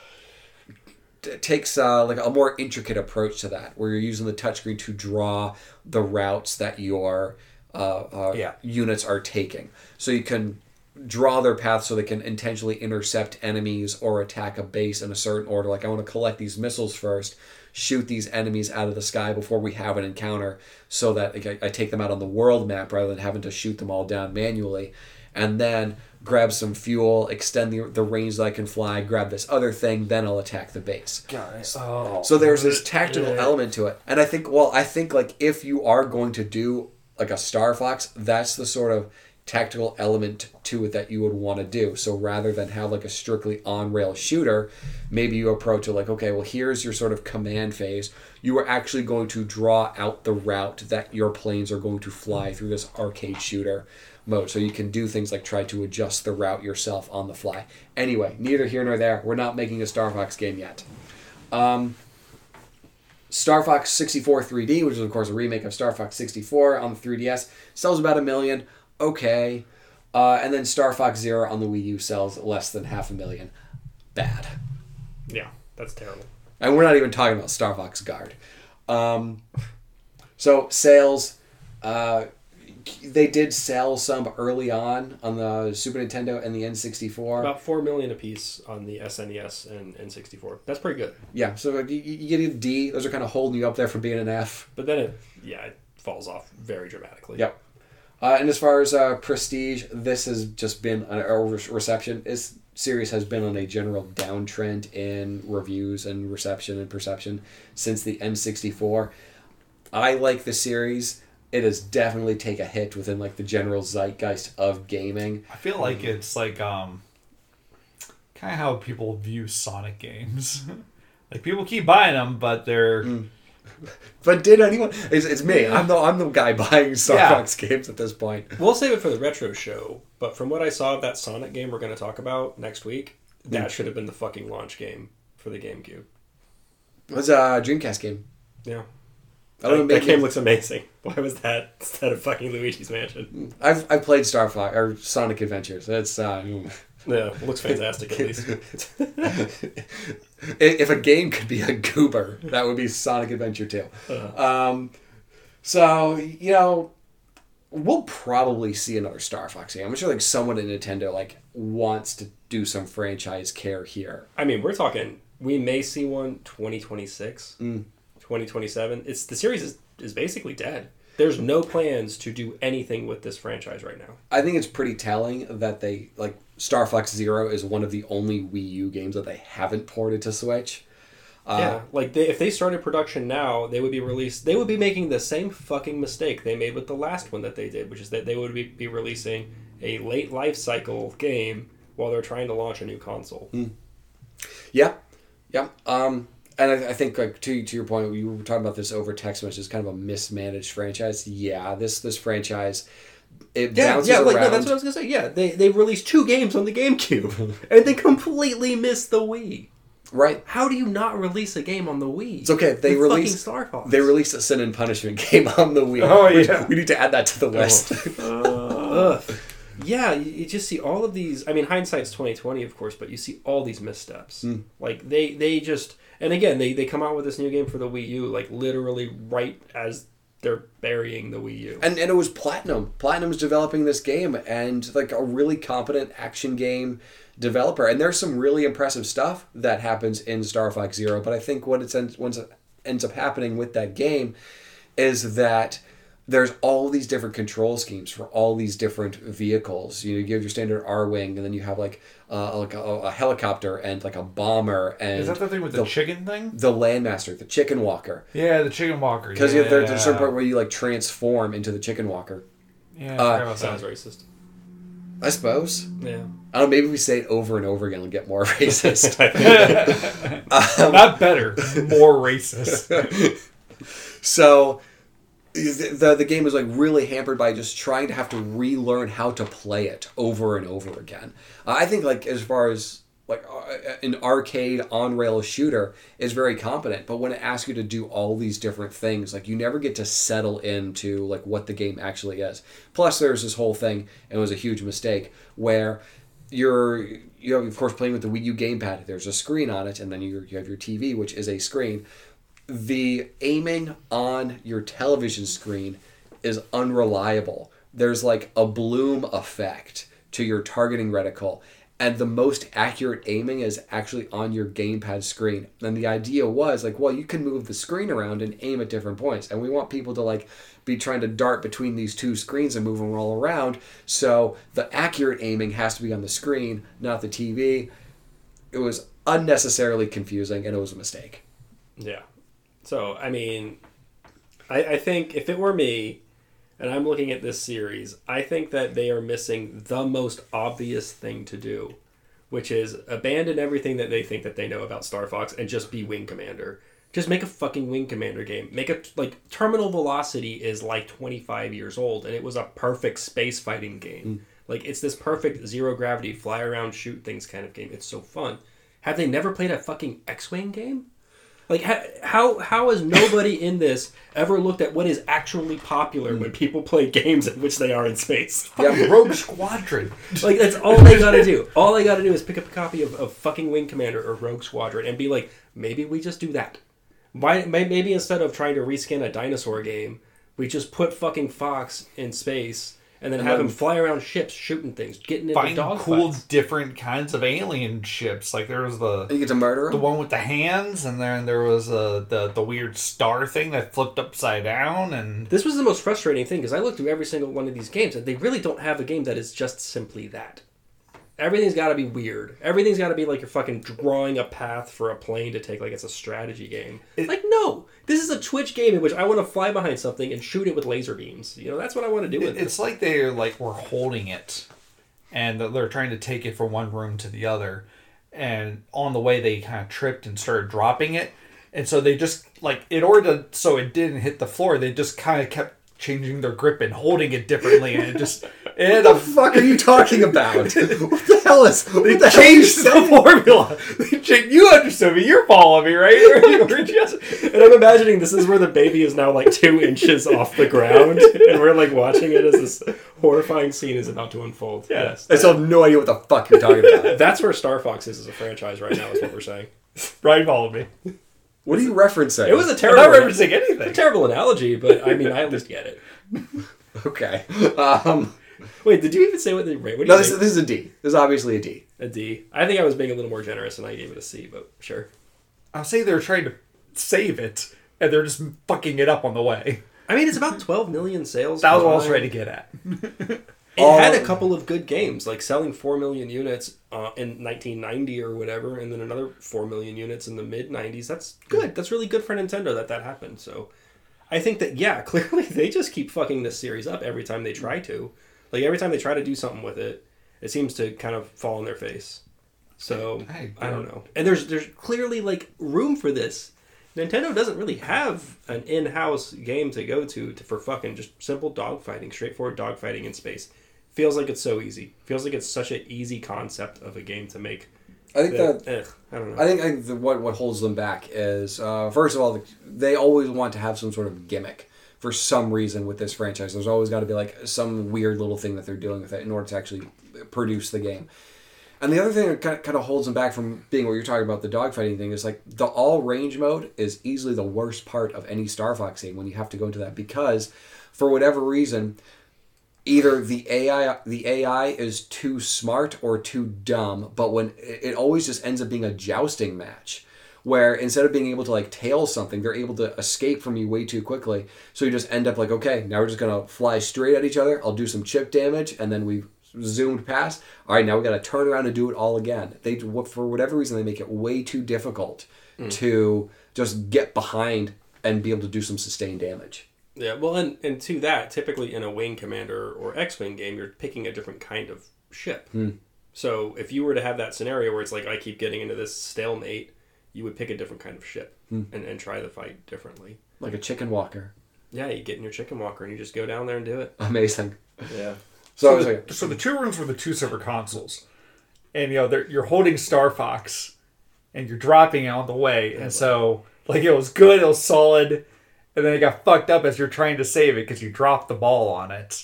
t- takes uh, like a more intricate approach to that, where you're using the touchscreen to draw the routes that your Uh, uh, yeah. units are taking. So you can draw their path so they can intentionally intercept enemies or attack a base in a certain order. Like, I want to collect these missiles first, shoot these enemies out of the sky before we have an encounter, so that I, I take them out on the world map rather than having to shoot them all down manually. And then grab some fuel, extend the, the range that I can fly, grab this other thing, then I'll attack the base. God, oh. So there's this tactical element to it. And I think, well, I think like if you are going to do like a Star Fox, that's the sort of tactical element to it that you would want to do. So rather than have like a strictly on-rail shooter, maybe you approach it like, okay, well, here's your sort of command phase. You are actually going to draw out the route that your planes are going to fly through this arcade shooter mode. So you can do things like try to adjust the route yourself on the fly. Anyway, neither here nor there. We're not making a Star Fox game yet. Um... Star Fox sixty-four three D, which is of course a remake of Star Fox sixty-four on the three D S, sells about a million. Okay. Uh, and then Star Fox Zero on the Wii U sells less than half a million. Bad. Yeah, that's terrible. And we're not even talking about Star Fox Guard. Um, so sales, uh, they did sell some early on on the Super Nintendo and the N sixty-four. About four million apiece on the S N E S and N sixty-four. That's pretty good. Yeah, so you, you get a D. Those are kind of holding you up there for being an F. But then it, yeah, it falls off very dramatically. Yep. Uh, and as far as uh, prestige, this has just been a, a reception. This series has been on a general downtrend in reviews and reception and perception since the N sixty-four. I like the series. It has definitely taken a hit within like the general zeitgeist of gaming. I feel like it's like um, kind of how people view Sonic games. Like people keep buying them, but they're. Mm. But did anyone? It's, it's me. I'm the I'm the guy buying Star Yeah. Fox games at this point. We'll save it for the retro show, but from what I saw of that Sonic game we're going to talk about next week, that Mm. should have been the fucking launch game for the GameCube. It was a Dreamcast game. Yeah. I don't know, that, that maybe- game looks amazing. Why was that instead of fucking Luigi's Mansion? I've I've played Star Fox or Sonic Adventures. It's uh, Yeah, it looks fantastic at least. if a game could be a goober, that would be Sonic Adventure two. Uh, Um, so you know, we'll probably see another Star Fox game. I'm sure like someone at Nintendo like wants to do some franchise care here. I mean, we're talking, we may see one twenty twenty-six, Mm. twenty twenty-seven. It's the series is, is basically dead. There's no plans to do anything with this franchise right now. I think it's pretty telling that they like Star Fox Zero is one of the only Wii U games that they haven't ported to Switch. Uh, Yeah, like they, if they started production now, they would be released. They would be making the same fucking mistake they made with the last one that they did, which is that they would be, be releasing a late life cycle game while they're trying to launch a new console. Mm. Yeah, yeah. Um, and I, I think like to to your point, you were talking about this over text message, kind of a mismanaged franchise. Yeah, this this franchise it Yeah, bounces yeah, like around. no, that's what I was gonna say. Yeah, they they released two games on the GameCube, and they completely missed the Wii. Right. How do you not release a game on the Wii? It's okay. They With released fucking Star Fox. they released a Sin and Punishment game on the Wii. Oh, which yeah. we need to add that to the list. Ugh. Yeah, you, you just see all of these. I mean, hindsight's twenty twenty, of course, but you see all these missteps. Mm. Like they, they just, and again, they, they come out with this new game for the Wii U, like literally right as they're burying the Wii U. And and it was Platinum. Platinum's developing this game, and like a really competent action game developer. And there's some really impressive stuff that happens in Star Fox Zero. But I think what it ends, what ends up happening with that game is that there's all these different control schemes for all these different vehicles. You know, you have your standard R-wing, and then you have like uh, like a, a helicopter and like a bomber, and Is that the thing with the, chicken thing? the Landmaster, the Chicken Walker. Yeah, the chicken walker. Because yeah. there's a certain point where you like transform into the Chicken Walker. Yeah, I Uh, forgot about Sounds that. racist. I suppose. Yeah. I don't know, maybe if we say it over and over again, it'll get more racist. um, Not better, more racist. so the, the the game is like really hampered by just trying to have to relearn how to play it over and over again. Uh, I think like as far as like uh, an arcade on-rail shooter is very competent, but when it asks you to do all these different things, like you never get to settle into like what the game actually is. Plus there's this whole thing, and it was a huge mistake, where you're you know of course playing with the Wii U gamepad. There's a screen on it, and then you you have your T V, which is a screen. The aiming on your television screen is unreliable. There's like a bloom effect to your targeting reticle, and the most accurate aiming is actually on your gamepad screen. And the idea was like, well, you can move the screen around and aim at different points, and we want people to like be trying to dart between these two screens and move them all around. So the accurate aiming has to be on the screen, not the T V. It was unnecessarily confusing, and it was a mistake. Yeah. So, I mean, I, I think if it were me, and I'm looking at this series, I think that they are missing the most obvious thing to do, which is abandon everything that they think that they know about Star Fox and just be Wing Commander. Just make a fucking Wing Commander game. Make a, like, Terminal Velocity is like twenty-five years old, and it was a perfect space fighting game. Mm. Like, it's this perfect zero gravity, fly around, shoot things kind of game. It's so fun. Have they never played a fucking X-Wing game? Like, how how has nobody in this ever looked at what is actually popular when people play games in which they are in space? Yeah, Rogue Squadron. Like, that's all they gotta do. All they gotta do is pick up a copy of, of fucking Wing Commander or Rogue Squadron and be like, maybe we just do that. Why? Maybe instead of trying to reskin a dinosaur game, we just put fucking Fox in space and then And have then- him fly around ships, shooting things, getting into Find dog cool fights. different kinds of alien ships. Like there was the You get to murder the him. one with the hands, and then there was uh, the the weird star thing that flipped upside down, and This was the most frustrating thing because I looked through every single one of these games and they really don't have a game that is just simply that. Everything's got to be weird. Everything's got to be like you're fucking drawing a path for a plane to take, like it's a strategy game. It- like, no. This is a Twitch game in which I want to fly behind something and shoot it with laser beams. You know, that's what I want to do with it, it. it's like they're like we're holding it, and they're trying to take it from one room to the other, and on the way they kind of tripped and started dropping it, and so they just like in order to so it didn't hit the floor, they just kind of kept changing their grip and holding it differently, and it just it ended What up the fuck are you talking about? What the hell is? What They the hell are you changed the saying? formula. They changed, you understood me. You're following me, right? You were just, And I'm imagining this is where the baby is now like two inches off the ground, and we're like watching it as this horrifying scene is about to unfold. Yeah. Yes. I still have no idea what the fuck you're talking about. That's where Star Fox is as a franchise right now, is what we're saying. Ryan followed me. What are you referencing? It was a I'm terrible, not referencing a anything. terrible analogy, but I mean, I at least get it. okay. Um, Wait, did you even say what the rate? What do no, you this, think? this is a D. This is obviously a D. A D. I think I was being a little more generous and I gave it a C, but sure. I'll say they're trying to save it, and they're just fucking it up on the way. I mean, it's about twelve million sales. That was what I was combined. trying to get at. It Um, had a couple of good games, like selling four million units uh, in nineteen ninety or whatever, and then another four million units in the mid nineties. That's good. That's really good for Nintendo that that happened. So I think that, yeah, clearly they just keep fucking this series up every time they try to. Like, every time they try to do something with it, it seems to kind of fall in their face. So, I I don't know. And there's there's clearly, like, room for this. Nintendo doesn't really have an in-house game to go to, to for fucking just simple dogfighting, straightforward dogfighting in space. Feels like it's so easy. Feels like it's such an easy concept of a game to make. I think that. that ugh, I don't know. I think, I think the, what what holds them back is uh, first of all, they always want to have some sort of gimmick for some reason with this franchise. There's always got to be like some weird little thing that they're doing with it in order to actually produce the game. And the other thing that kind of, kind of holds them back from being what you're talking about, the dogfighting thing, is like the all range mode is easily the worst part of any Star Fox game when you have to go into that, because for whatever reason, either the A I the A I is too smart or too dumb, but when it always just ends up being a jousting match where instead of being able to like tail something, they're able to escape from you way too quickly. So you just end up like, okay, now we're just gonna fly straight at each other. I'll do some chip damage, and then we've zoomed past. All right, now we got to turn around and do it all again. They, for whatever reason, they make it way too difficult mm. to just get behind and be able to do some sustained damage. Yeah, well, and, and to that, typically in a Wing Commander or X-Wing game, you're picking a different kind of ship. Hmm. So if you were to have that scenario where it's like, I keep getting into this stalemate, you would pick a different kind of ship hmm. and, and try the fight differently. Like a chicken walker. Yeah, you get in your chicken walker and you just go down there and do it. Amazing. Yeah. So, So, I was the, like, so the two rooms were the two separate consoles, and you know they're, you're holding Star Fox, and you're dropping it on the way, and so like it was good, it was solid, and then it got fucked up as you're trying to save it because you dropped the ball on it.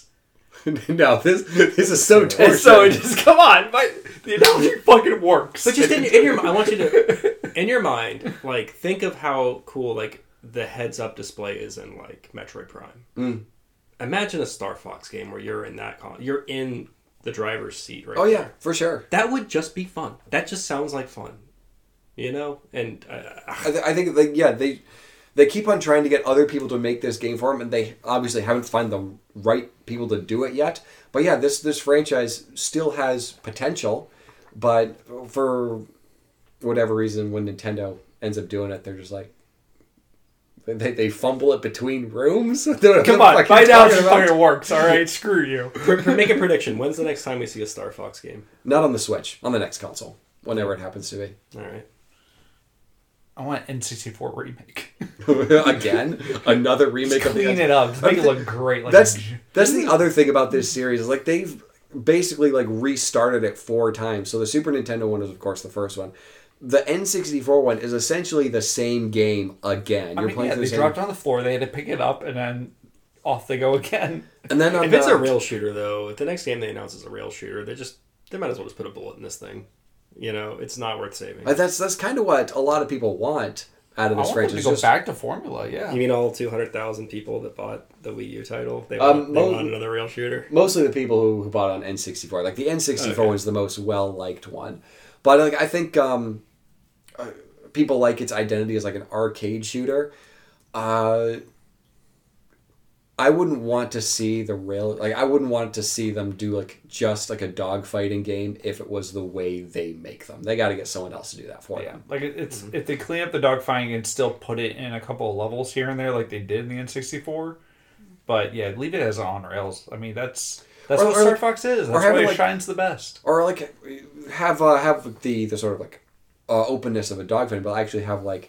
no, this this is so torture. And so it just come on, my, the analogy fucking works. But just in, in your, I want you to, in your mind, like think of how cool like the heads-up display is in like Metroid Prime. Mm. Imagine a Star Fox game where you're in that con, you're in the driver's seat, right? Oh yeah, there. for sure. That would just be fun. That just sounds like fun, you know. And uh, I, th- I think like yeah, they they keep on trying to get other people to make this game for them, and they obviously haven't found the right people to do it yet. But yeah, this this franchise still has potential, but for whatever reason, when Nintendo ends up doing it, they're just like. They, they fumble it between rooms? Come on, by now it fucking works, alright? Screw you. pr- pr- make a prediction. When's the next time we see a Star Fox game? Not on the Switch, on the next console, whenever it happens to be. All right. I want N sixty-four remake. Again, another remake Just of the clean it up. Just make it look great. Like That's a- that's the other thing about this series is like they've basically like restarted it four times. So the Super Nintendo one is of course the first one. The N sixty-four one is essentially the same game again. I You're mean, playing yeah, through they the same... dropped it on the floor. They had to pick it up, and then off they go again. And then on If it's the- a rail shooter, though, if the next game they announce is a rail shooter, they just they might as well just put a bullet in this thing. You know, it's not worth saving. Uh, That's that's kind of what a lot of people want. out of I this want them franchise. to go Just- back to Formula, yeah. You mean all two hundred thousand people that bought the Wii U title? They, Um, want, they mo- want another rail shooter? Mostly the people who, who bought on N sixty-four. Like the N sixty-four Okay. was the most well liked one, but like I think um, uh, people like its identity as like an arcade shooter. Uh, I wouldn't want to see the rail like I wouldn't want to see them do like just like a dogfighting game if it was the way they make them. They got to get someone else to do that for Yeah, them. like it, it's Mm-hmm. if they clean up the dogfighting and still put it in a couple of levels here and there, like they did in the N sixty-four. But yeah, leave it as on rails. I mean, that's that's Or- what or Star like- Fox is. or That's have why it it like- shines the best. Or like have uh, have the the sort of like uh, openness of a dogfighting, but actually have like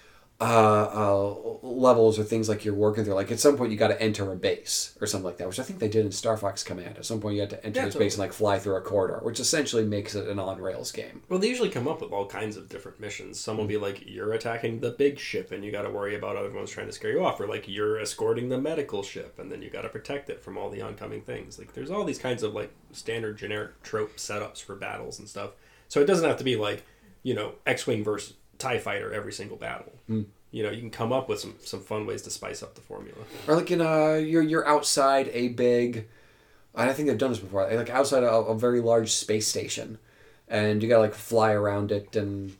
uh, uh, levels or things like you're working through. Like at some point you got to enter a base or something like that, which I think they did in Star Fox Command. At some point you had to enter Yeah, this totally. base and like fly through a corridor, which essentially makes it an on rails game. Well, they usually come up with all kinds of different missions. Some will be like, you're attacking the big ship and you got to worry about other ones trying to scare you off. Or like, you're escorting the medical ship and then you got to protect it from all the oncoming things. Like, there's all these kinds of like standard generic trope setups for battles and stuff. So it doesn't have to be like, you know, X-Wing versus TIE Fighter every single battle. Mm. You know, you can come up with some, some fun ways to spice up the formula. Or like in uh, you're you're outside a big, I think they've done this before. Like outside a, a very large space station, and you gotta like fly around it and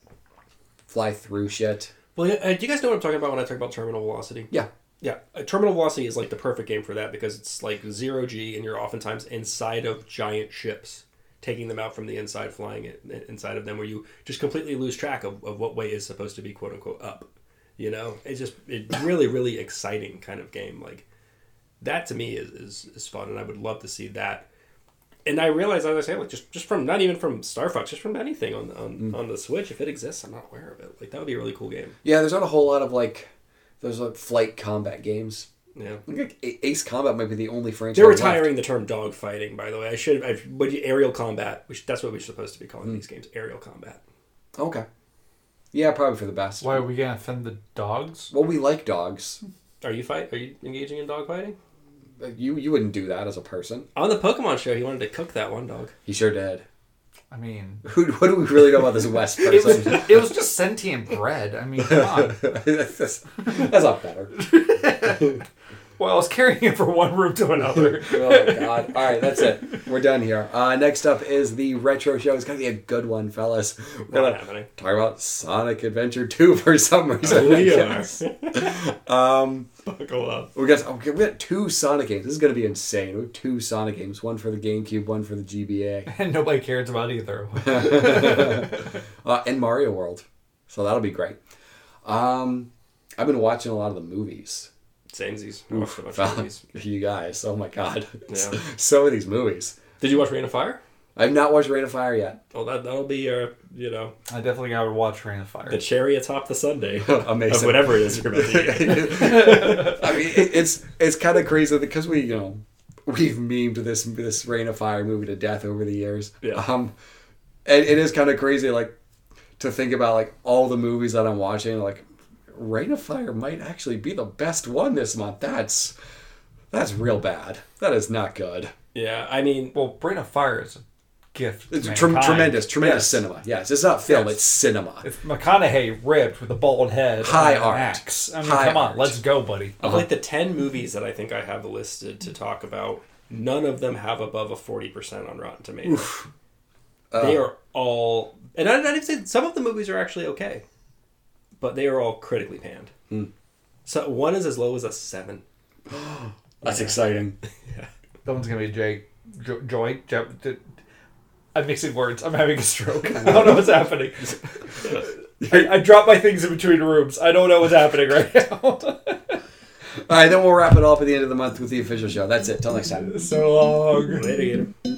fly through shit. Well, yeah, uh, do you guys know what I'm talking about when I talk about terminal velocity? Yeah. Yeah, uh, terminal velocity is like the perfect game for that because it's like zero G and you're oftentimes inside of giant ships, taking them out from the inside, flying it inside of them, where you just completely lose track of, of what way is supposed to be quote unquote up. You know, it's just it's really really exciting kind of game. Like that to me is, is is fun, and I would love to see that. And I realize, as I say, like just just from not even from Star Fox, just from anything on on, Mm. on the Switch, if it exists, I'm not aware of it. Like that would be a really cool game. Yeah, there's not a whole lot of like, there's like flight combat games. Yeah. I think like A- Ace Combat might be the only franchise. They're left. retiring the term dog fighting, by the way. I should have. But aerial combat, which that's what we're supposed to be calling these games. Aerial combat. Okay. Yeah, probably for the best. Why are we gonna offend the dogs? Well, we like dogs. Are you fight? Are you engaging in dog fighting? You you wouldn't do that as a person. On the Pokemon show, he wanted to cook that one dog. He sure did. I mean, Who? What do we really know about this West it was person? it was just sentient bread. I mean, come on. that's, that's not better. Well, I was carrying it from one room to another. Oh god! All right, that's it. We're done here. Uh, next up is the retro show. It's gonna be a good one, fellas. We're Not gonna happening. talk about Sonic Adventure two for some reason. Oh, I we guess. Um, Buckle up. we got okay, we got two Sonic games. This is gonna be insane. We have two Sonic games. One for the GameCube, one for the G B A, And nobody cares about either. of them. uh, and Mario World. So that'll be great. Um, I've been watching a lot of the movies. Samesies. I watched a bunch of Well, movies. you guys, oh my god, Yeah. some of these movies. Did you watch Rain of Fire? I've not watched Rain of Fire yet. Well, that that'll be your, you know, I definitely gotta watch Rain of Fire. the cherry atop the sundae Amazing. of whatever it is you're about to get. I mean, it, it's it's kind of crazy because we, you know, we've memed this this Rain of Fire movie to death over the years. Yeah. Um, and it is kind of crazy, like, to think about like all the movies that I'm watching. Like, Rain of Fire might actually be the best one this month. That's that's real bad. That is not good. Yeah, I mean, Well, Rain of Fire is a gift. to It's tre- mankind. tremendous, tremendous Yes. cinema. Yes, it's not film; Yes. it's cinema. It's McConaughey ripped with a bald head. High and an art. axe. I mean, High come on, art. let's go, buddy. of like the ten movies that I think I have listed to talk about, none of them have above a forty percent on Rotten Tomatoes. They are all, and I, I'd say some of the movies are actually okay, but they are all critically panned. So one is as low as a seven. That's exciting. That one's gonna be Jake. Jo- Joy. Jo- d- I'm mixing words. I'm having a stroke. I don't know what's happening. I, I dropped my things in between rooms. I don't know what's happening right now. All right, then we'll wrap it all up at the end of the month with the official show. That's it. Till next time. So long. Later, Gator.